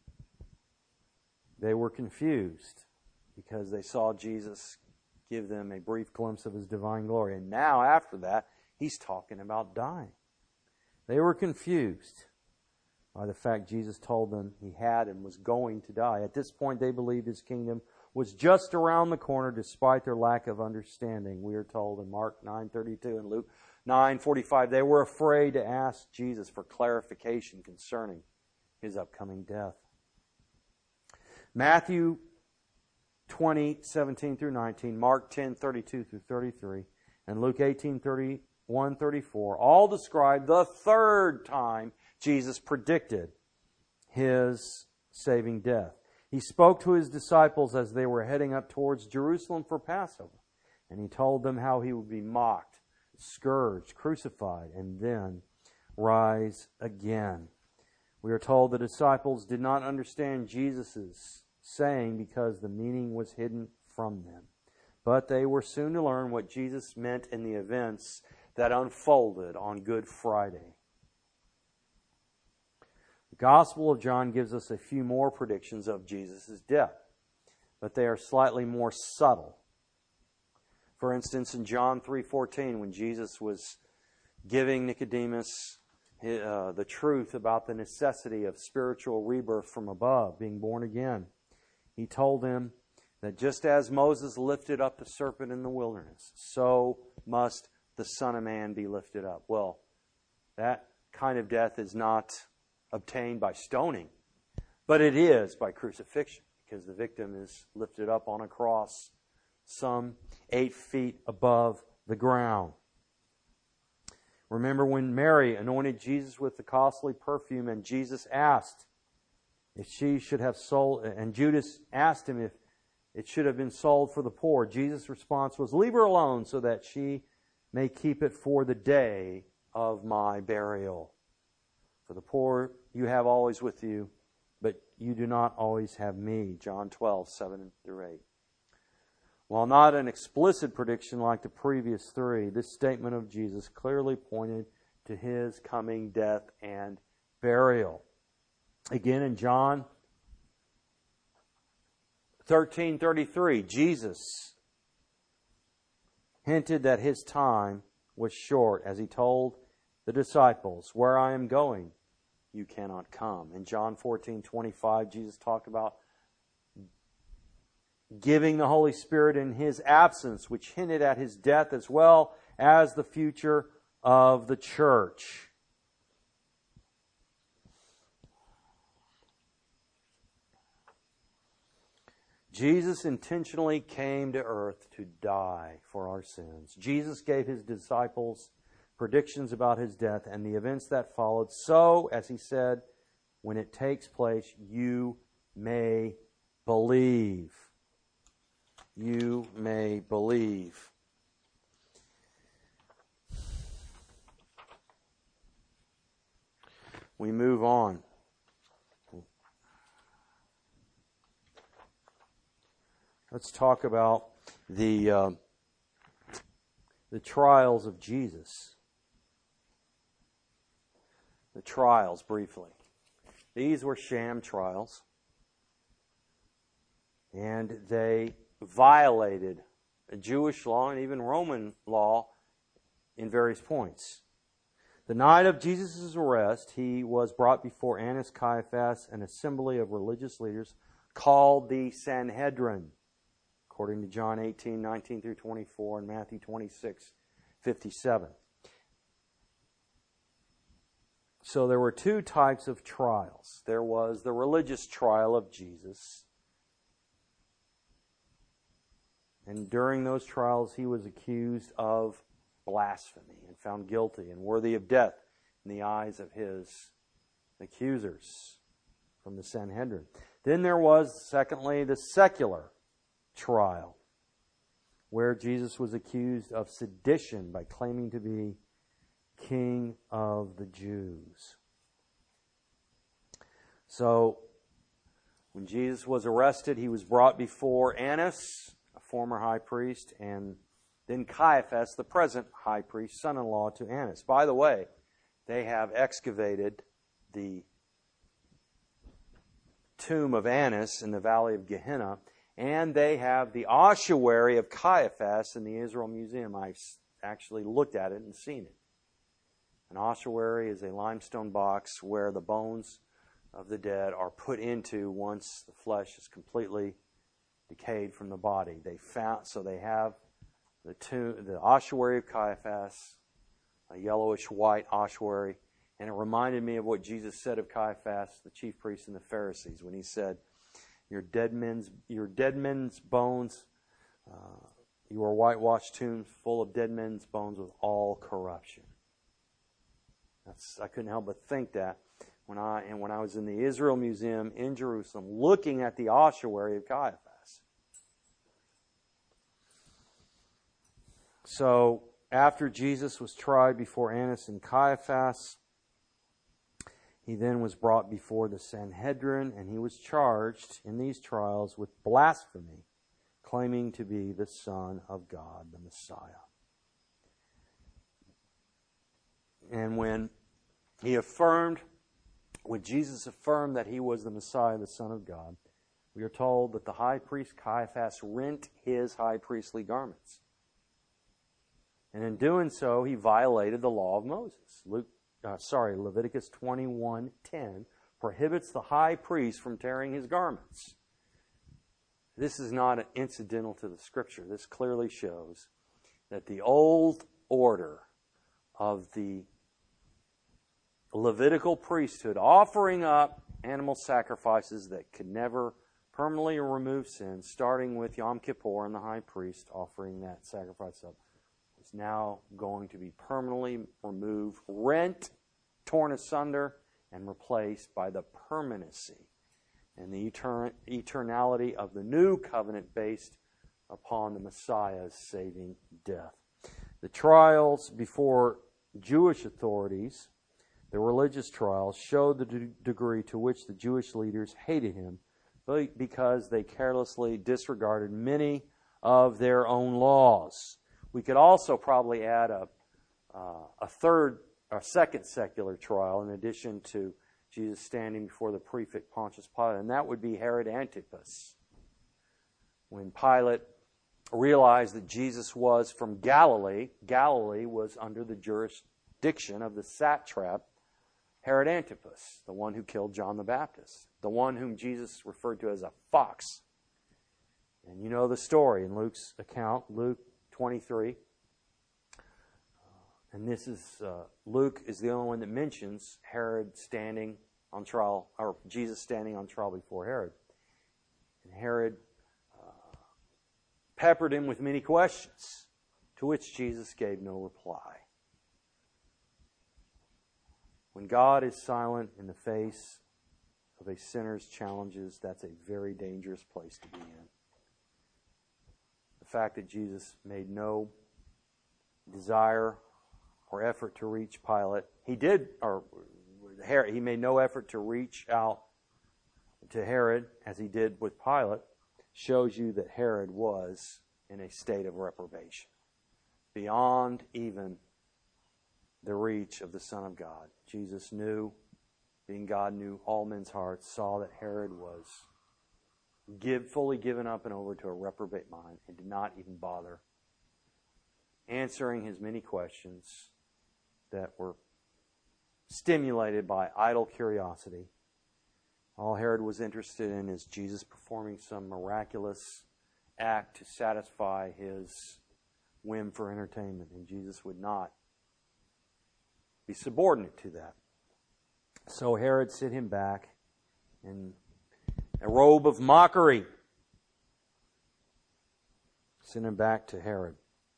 they were confused because they saw Jesus give them a brief glimpse of his divine glory. And now, after that, he's talking about dying. They were confused by the fact Jesus told them he had and was going to die. At this point, they believed his kingdom was just around the corner despite their lack of understanding. We are told in Mark 9:32 and Luke 9:45, they were afraid to ask Jesus for clarification concerning his upcoming death. Matthew 20:17 through 19, Mark 10:32 through 33, and Luke 18:31-34 all describe the third time Jesus predicted his saving death. He spoke to his disciples as they were heading up towards Jerusalem for Passover, and he told them how he would be mocked, scourged, crucified, and then rise again. We are told the disciples did not understand Jesus' saying because the meaning was hidden from them. But they were soon to learn what Jesus meant in the events that unfolded on Good Friday. The Gospel of John gives us a few more predictions of Jesus' death, but they are slightly more subtle. For instance, in John 3:14, when Jesus was giving Nicodemus the truth about the necessity of spiritual rebirth from above, being born again, he told him that just as Moses lifted up the serpent in the wilderness, so must the Son of Man be lifted up. Well, that kind of death is not obtained by stoning, but it is by crucifixion, because the victim is lifted up on a cross some 8 feet above the ground. Remember when Mary anointed Jesus with the costly perfume, and Jesus asked if she should have sold, and Judas asked him if it should have been sold for the poor. Jesus' response was, "Leave her alone so that she may keep it for the day of my burial. For the poor you have always with you, but you do not always have me." John 12:7-8. While not an explicit prediction like the previous three, this statement of Jesus clearly pointed to his coming death and burial. Again in John 13:33, Jesus hinted that his time was short as he told the disciples, "Where I am going, you cannot come." In John 14:25, Jesus talked about giving the Holy Spirit in his absence, which hinted at his death as well as the future of the church. Jesus intentionally came to earth to die for our sins. Jesus gave his disciples predictions about his death and the events that followed. So, as he said, when it takes place, you may believe. You may believe. we move on. Let's talk about the trials of Jesus. The trials, briefly. These were sham trials, and they violated Jewish law and even Roman law in various points. The night of Jesus' arrest, he was brought before Annas, Caiaphas, an assembly of religious leaders called the Sanhedrin, according to John 18:19 through 24 and Matthew 26:57. So there were two types of trials. There was the religious trial of Jesus. And during those trials, he was accused of blasphemy and found guilty and worthy of death in the eyes of his accusers from the Sanhedrin. Then there was, secondly, the secular trial, where Jesus was accused of sedition by claiming to be King of the Jews. So, when Jesus was arrested, he was brought before Annas, a former high priest, and then Caiaphas, the present high priest, son-in-law to Annas. By the way, they have excavated the tomb of Annas in the valley of Gehenna, and they have the ossuary of Caiaphas in the Israel Museum. I've actually looked at it and seen it. An ossuary is a limestone box where the bones of the dead are put into once the flesh is completely decayed from the body. They have the ossuary of Caiaphas, a yellowish white ossuary, and it reminded me of what Jesus said of Caiaphas, the chief priest and the Pharisees, when he said, Your dead men's bones, your whitewashed tombs full of dead men's bones with all corruption. I couldn't help but think that when I was in the Israel Museum in Jerusalem, looking at the ossuary of Caiaphas. So after Jesus was tried before Annas and Caiaphas, he then was brought before the Sanhedrin, and he was charged in these trials with blasphemy, claiming to be the Son of God, the Messiah. And when Jesus affirmed that he was the Messiah, the Son of God, we are told that the high priest Caiaphas rent his high priestly garments. And in doing so, he violated the law of Moses. Leviticus 21:10 prohibits the high priest from tearing his garments. This is not incidental to the Scripture. This clearly shows that the old order of the Levitical priesthood, offering up animal sacrifices that could never permanently remove sin, starting with Yom Kippur and the high priest offering that sacrifice up, is now going to be permanently removed, rent, torn asunder, and replaced by the permanency and the eternality of the new covenant based upon the Messiah's saving death. The trials before Jewish authorities, the religious trials, showed the degree to which the Jewish leaders hated him because they carelessly disregarded many of their own laws. We could also probably add a second secular trial in addition to Jesus standing before the prefect Pontius Pilate, and that would be Herod Antipas. When Pilate realized that Jesus was from Galilee, Galilee was under the jurisdiction of the satrap Herod Antipas, the one who killed John the Baptist, the one whom Jesus referred to as a fox. And you know the story in Luke's account, Luke 23. And this is, Luke is the only one that mentions Herod standing on trial, or Jesus standing on trial before Herod. And Herod peppered him with many questions, to which Jesus gave no reply. When God is silent in the face of a sinner's challenges, that's a very dangerous place to be in. The fact that Jesus made no desire or effort to reach Pilate, he did, or Herod, he made no effort to reach out to Herod as he did with Pilate, shows you that Herod was in a state of reprobation, beyond even the reach of the Son of God. Jesus knew, being God, knew all men's hearts, saw that Herod was fully given up and over to a reprobate mind, and did not even bother answering his many questions that were stimulated by idle curiosity. All Herod was interested in is Jesus performing some miraculous act to satisfy his whim for entertainment, and Jesus would not be subordinate to that. So Herod sent him back in a robe of mockery. Sent him back to Herod.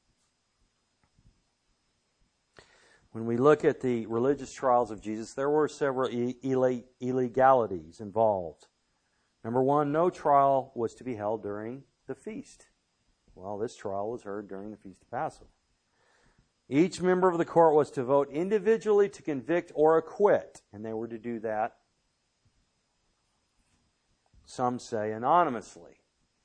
When we look at the religious trials of Jesus, there were several illegalities involved. Number one, no trial was to be held during the feast. Well, this trial was heard during the Feast of Passover. Each member of the court was to vote individually to convict or acquit, and they were to do that, some say, anonymously.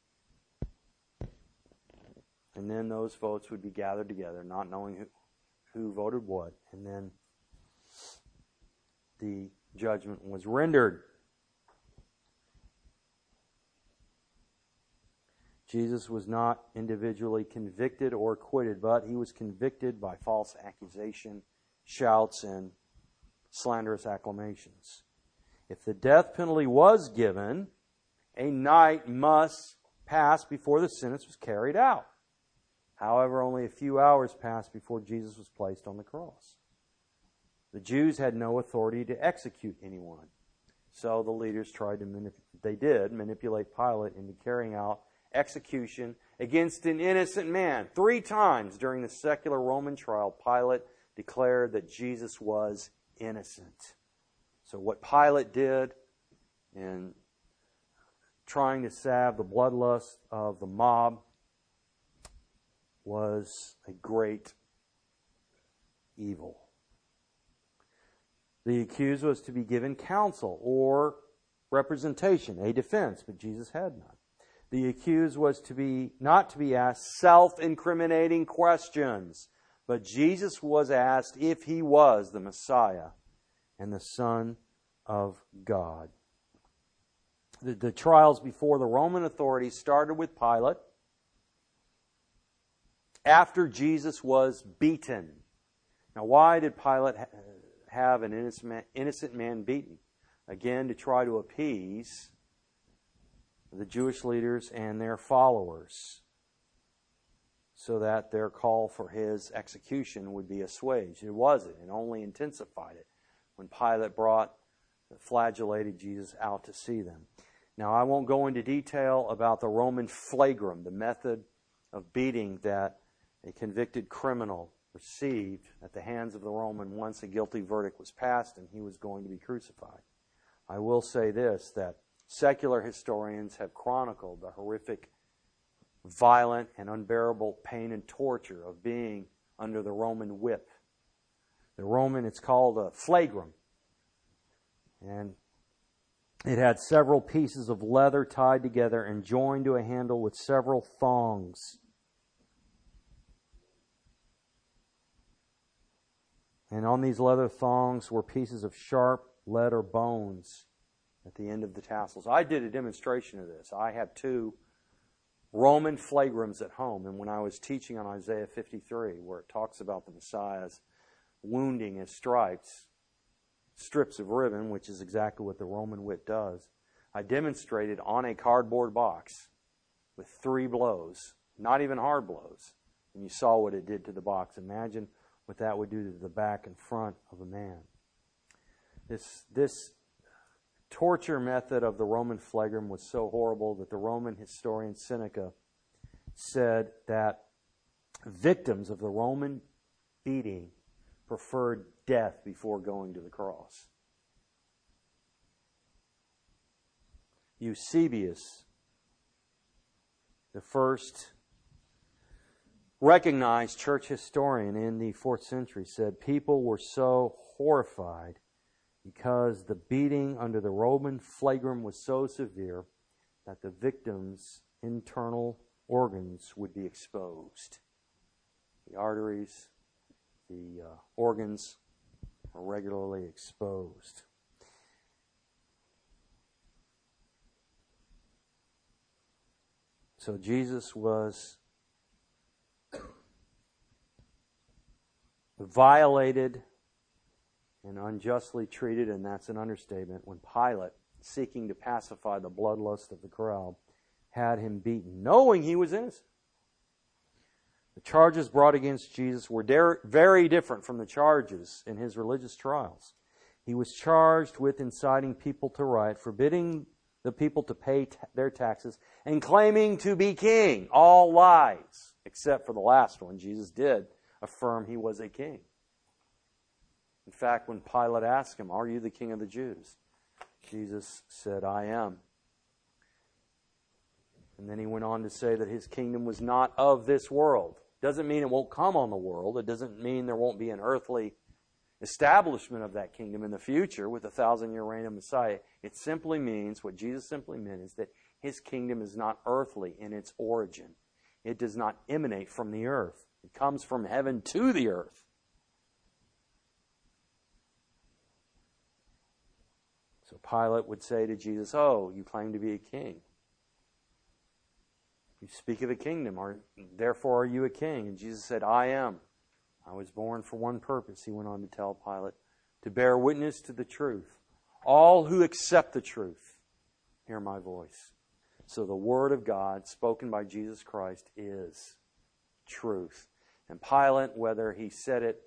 And then those votes would be gathered together, not knowing who voted what, and then the judgment was rendered. Jesus was not individually convicted or acquitted, but he was convicted by false accusation, shouts, and slanderous acclamations. If the death penalty was given, a night must pass before the sentence was carried out. However, only a few hours passed before Jesus was placed on the cross. The Jews had no authority to execute anyone. So the leaders tried to manipulate Pilate into carrying out execution against an innocent man. 3 times during the secular Roman trial, Pilate declared that Jesus was innocent. So what Pilate did in trying to salve the bloodlust of the mob was a great evil. The accused was to be given counsel or representation, a defense, but Jesus had none. The accused was not to be asked self-incriminating questions, but Jesus was asked if he was the Messiah and the Son of God. The trials before the Roman authorities started with Pilate after Jesus was beaten. Now, why did Pilate have an innocent man beaten? Again, to try to appease the Jewish leaders and their followers so that their call for his execution would be assuaged. It wasn't. It only intensified it when Pilate brought the flagellated Jesus out to see them. Now, I won't go into detail about the Roman flagrum, the method of beating that a convicted criminal received at the hands of the Roman once a guilty verdict was passed and he was going to be crucified. I will say this, that secular historians have chronicled the horrific, violent, and unbearable pain and torture of being under the Roman whip. It's called a flagrum. And it had several pieces of leather tied together and joined to a handle with several thongs. And on these leather thongs were pieces of sharp lead or bones at the end of the tassels. I did a demonstration of this. I have 2 Roman flagrums at home, and when I was teaching on Isaiah 53, where it talks about the Messiah's wounding his stripes, strips of ribbon, which is exactly what the Roman whip does, I demonstrated on a cardboard box with 3 blows, not even hard blows, and you saw what it did to the box. Imagine what that would do to the back and front of a man. This torture method of the Roman flagrum was so horrible that the Roman historian Seneca said that victims of the Roman beating preferred death before going to the cross. Eusebius, the first recognized church historian in the 4th century, said people were so horrified because the beating under the Roman flagrum was so severe that the victim's internal organs would be exposed. The arteries, the organs are regularly exposed. So Jesus was violated and unjustly treated, and that's an understatement, when Pilate, seeking to pacify the bloodlust of the crowd, had him beaten, knowing he was innocent. The charges brought against Jesus were very different from the charges in his religious trials. He was charged with inciting people to riot, forbidding the people to pay their taxes, and claiming to be king. All lies, except for the last one. Jesus did affirm he was a king. In fact, when Pilate asked him, "Are you the king of the Jews?" Jesus said, "I am." And then he went on to say that his kingdom was not of this world. Doesn't mean it won't come on the world. It doesn't mean there won't be an earthly establishment of that kingdom in the future with the 1,000-year reign of Messiah. It simply means, what Jesus simply meant is that his kingdom is not earthly in its origin. It does not emanate from the earth. It comes from heaven to the earth. So Pilate would say to Jesus, "Oh, you claim to be a king. You speak of a kingdom, therefore are you a king?" And Jesus said, "I am. I was born for one purpose," he went on to tell Pilate, "to bear witness to the truth. All who accept the truth hear my voice." So the Word of God spoken by Jesus Christ is truth. And Pilate, whether he said it,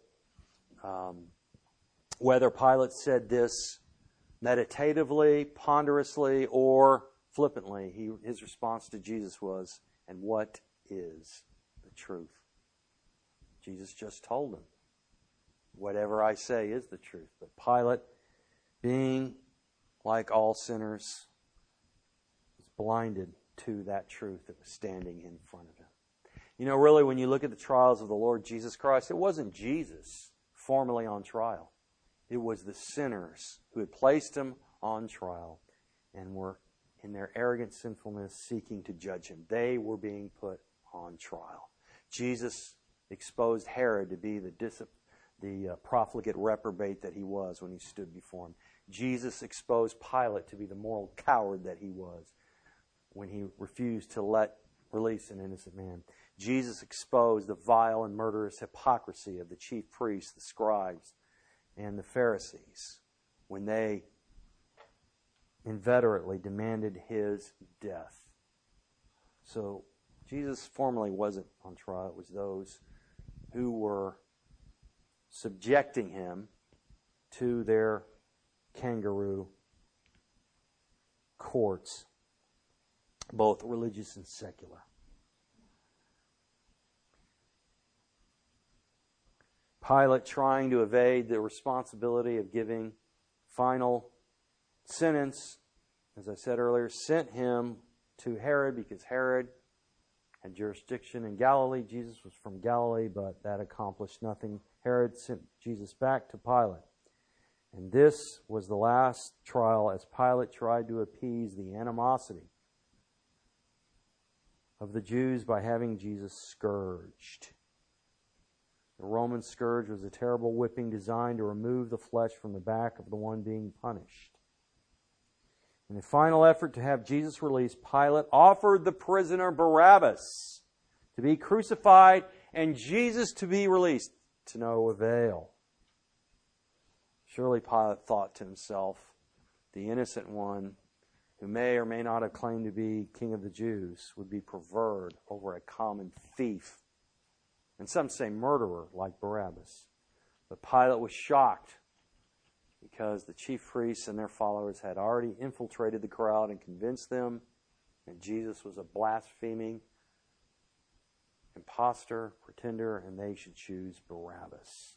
whether Pilate said this meditatively, ponderously, or flippantly, his response to Jesus was, "And what is the truth?" Jesus just told him, "Whatever I say is the truth." But Pilate, being like all sinners, was blinded to that truth that was standing in front of him. You know, really, when you look at the trials of the Lord Jesus Christ, it wasn't Jesus formally on trial. It was the sinners who had placed him on trial and were, in their arrogant sinfulness, seeking to judge him. They were being put on trial. Jesus exposed Herod to be the profligate reprobate that he was when he stood before him. Jesus exposed Pilate to be the moral coward that he was when he refused to release an innocent man. Jesus exposed the vile and murderous hypocrisy of the chief priests, the scribes, and the Pharisees when they inveterately demanded his death. So Jesus formally wasn't on trial. It was those who were subjecting him to their kangaroo courts, both religious and secular. Pilate, trying to evade the responsibility of giving final sentence, as I said earlier, sent him to Herod because Herod had jurisdiction in Galilee. Jesus was from Galilee, but that accomplished nothing. Herod sent Jesus back to Pilate. And this was the last trial as Pilate tried to appease the animosity of the Jews by having Jesus scourged. The Roman scourge was a terrible whipping designed to remove the flesh from the back of the one being punished. In a final effort to have Jesus released, Pilate offered the prisoner Barabbas to be crucified and Jesus to be released, to no avail. Surely Pilate thought to himself, the innocent one, who may or may not have claimed to be king of the Jews, would be preferred over a common thief, and some say murderer like Barabbas. But Pilate was shocked because the chief priests and their followers had already infiltrated the crowd and convinced them that Jesus was a blaspheming impostor, pretender, and they should choose Barabbas.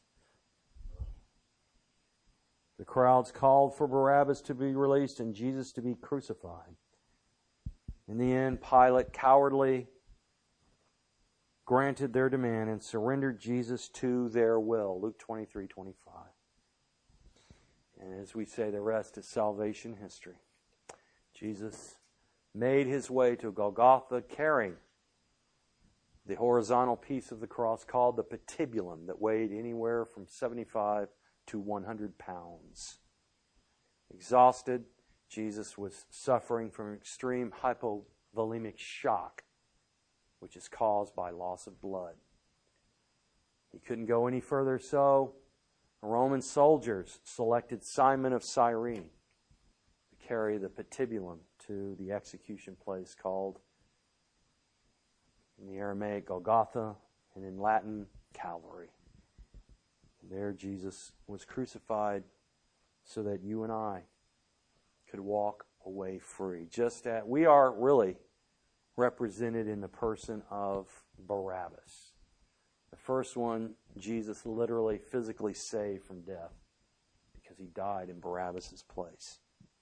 The crowds called for Barabbas to be released and Jesus to be crucified. In the end, Pilate cowardly granted their demand and surrendered Jesus to their will. Luke 23:25. And as we say, the rest is salvation history. Jesus made his way to Golgotha carrying the horizontal piece of the cross called the patibulum that weighed anywhere from 75 to 100 pounds. Exhausted, Jesus was suffering from extreme hypovolemic shock, which is caused by loss of blood. He couldn't go any further, so Roman soldiers selected Simon of Cyrene to carry the patibulum to the execution place called, in the Aramaic, Golgotha, and in Latin, Calvary. And there Jesus was crucified so that you and I could walk away free. Just as we are really represented in the person of Barabbas. The first one, Jesus literally, physically saved from death because he died in Barabbas' place.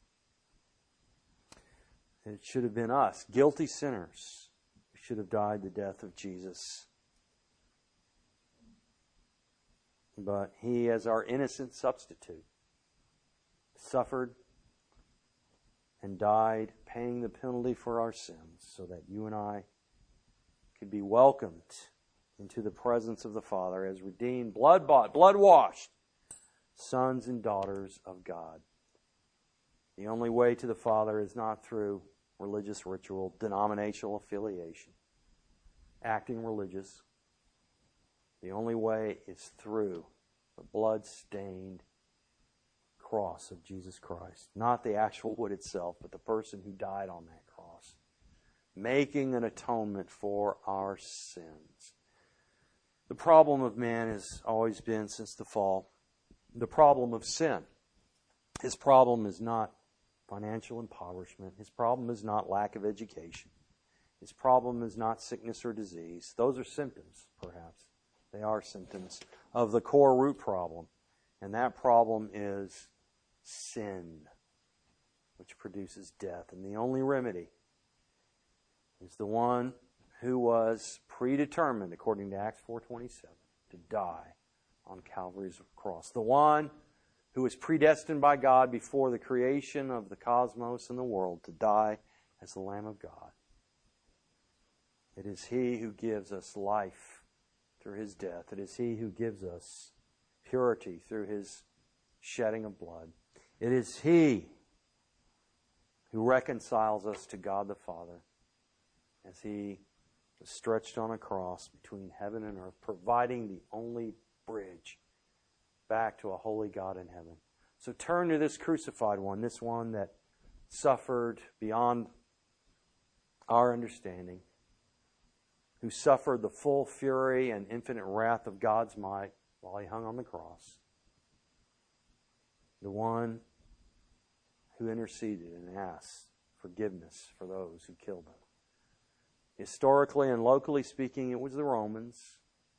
It should have been us, guilty sinners, who should have died the death of Jesus. But he, as our innocent substitute, suffered and died, paying the penalty for our sins so that you and I could be welcomed into the presence of the Father as redeemed, blood-bought, blood-washed sons and daughters of God. The only way to the Father is not through religious ritual, denominational affiliation, acting religious. The only way is through the blood-stained cross of Jesus Christ. Not the actual wood itself, but the person who died on that cross, making an atonement for our sins. The problem of man has always been, since the fall, the problem of sin. His problem is not financial impoverishment. His problem is not lack of education. His problem is not sickness or disease. Those are symptoms, perhaps. They are symptoms of the core root problem. And that problem is sin, which produces death. And the only remedy is the one who was predetermined, according to Acts 4:27, to die on Calvary's cross. The one who was predestined by God before the creation of the cosmos and the world to die as the Lamb of God. It is He who gives us life through His death. It is He who gives us purity through His shedding of blood. It is He who reconciles us to God the Father as He was stretched on a cross between heaven and earth, providing the only bridge back to a holy God in heaven. So turn to this crucified one, this one that suffered beyond our understanding, who suffered the full fury and infinite wrath of God's might while He hung on the cross. The one who interceded and asked forgiveness for those who killed Him. Historically and locally speaking, it was the Romans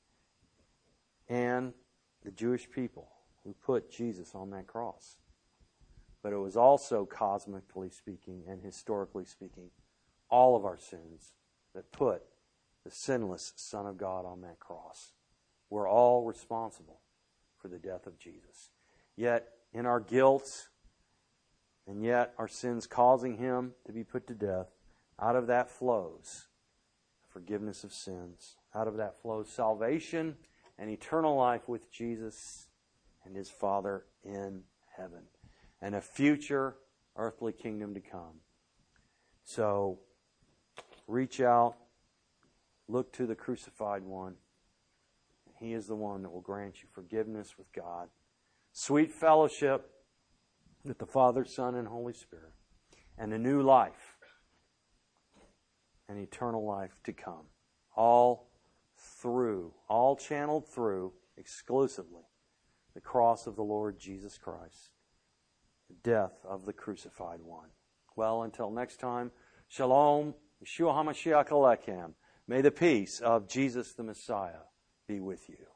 and the Jewish people who put Jesus on that cross. But it was also, cosmically speaking and historically speaking, all of our sins that put the sinless Son of God on that cross. We're all responsible for the death of Jesus. Yet, in our guilt, and yet our sins causing Him to be put to death, out of that flows forgiveness of sins. Out of that flows salvation and eternal life with Jesus and His Father in heaven, and a future earthly kingdom to come. So, reach out, look to the crucified one. He is the one that will grant you forgiveness with God, sweet fellowship with the Father, Son, and Holy Spirit, and a new life and eternal life to come. All channeled through exclusively the cross of the Lord Jesus Christ, the death of the crucified one. Well, until next time, Shalom, Yeshua HaMashiach Alechem. May the peace of Jesus the Messiah be with you.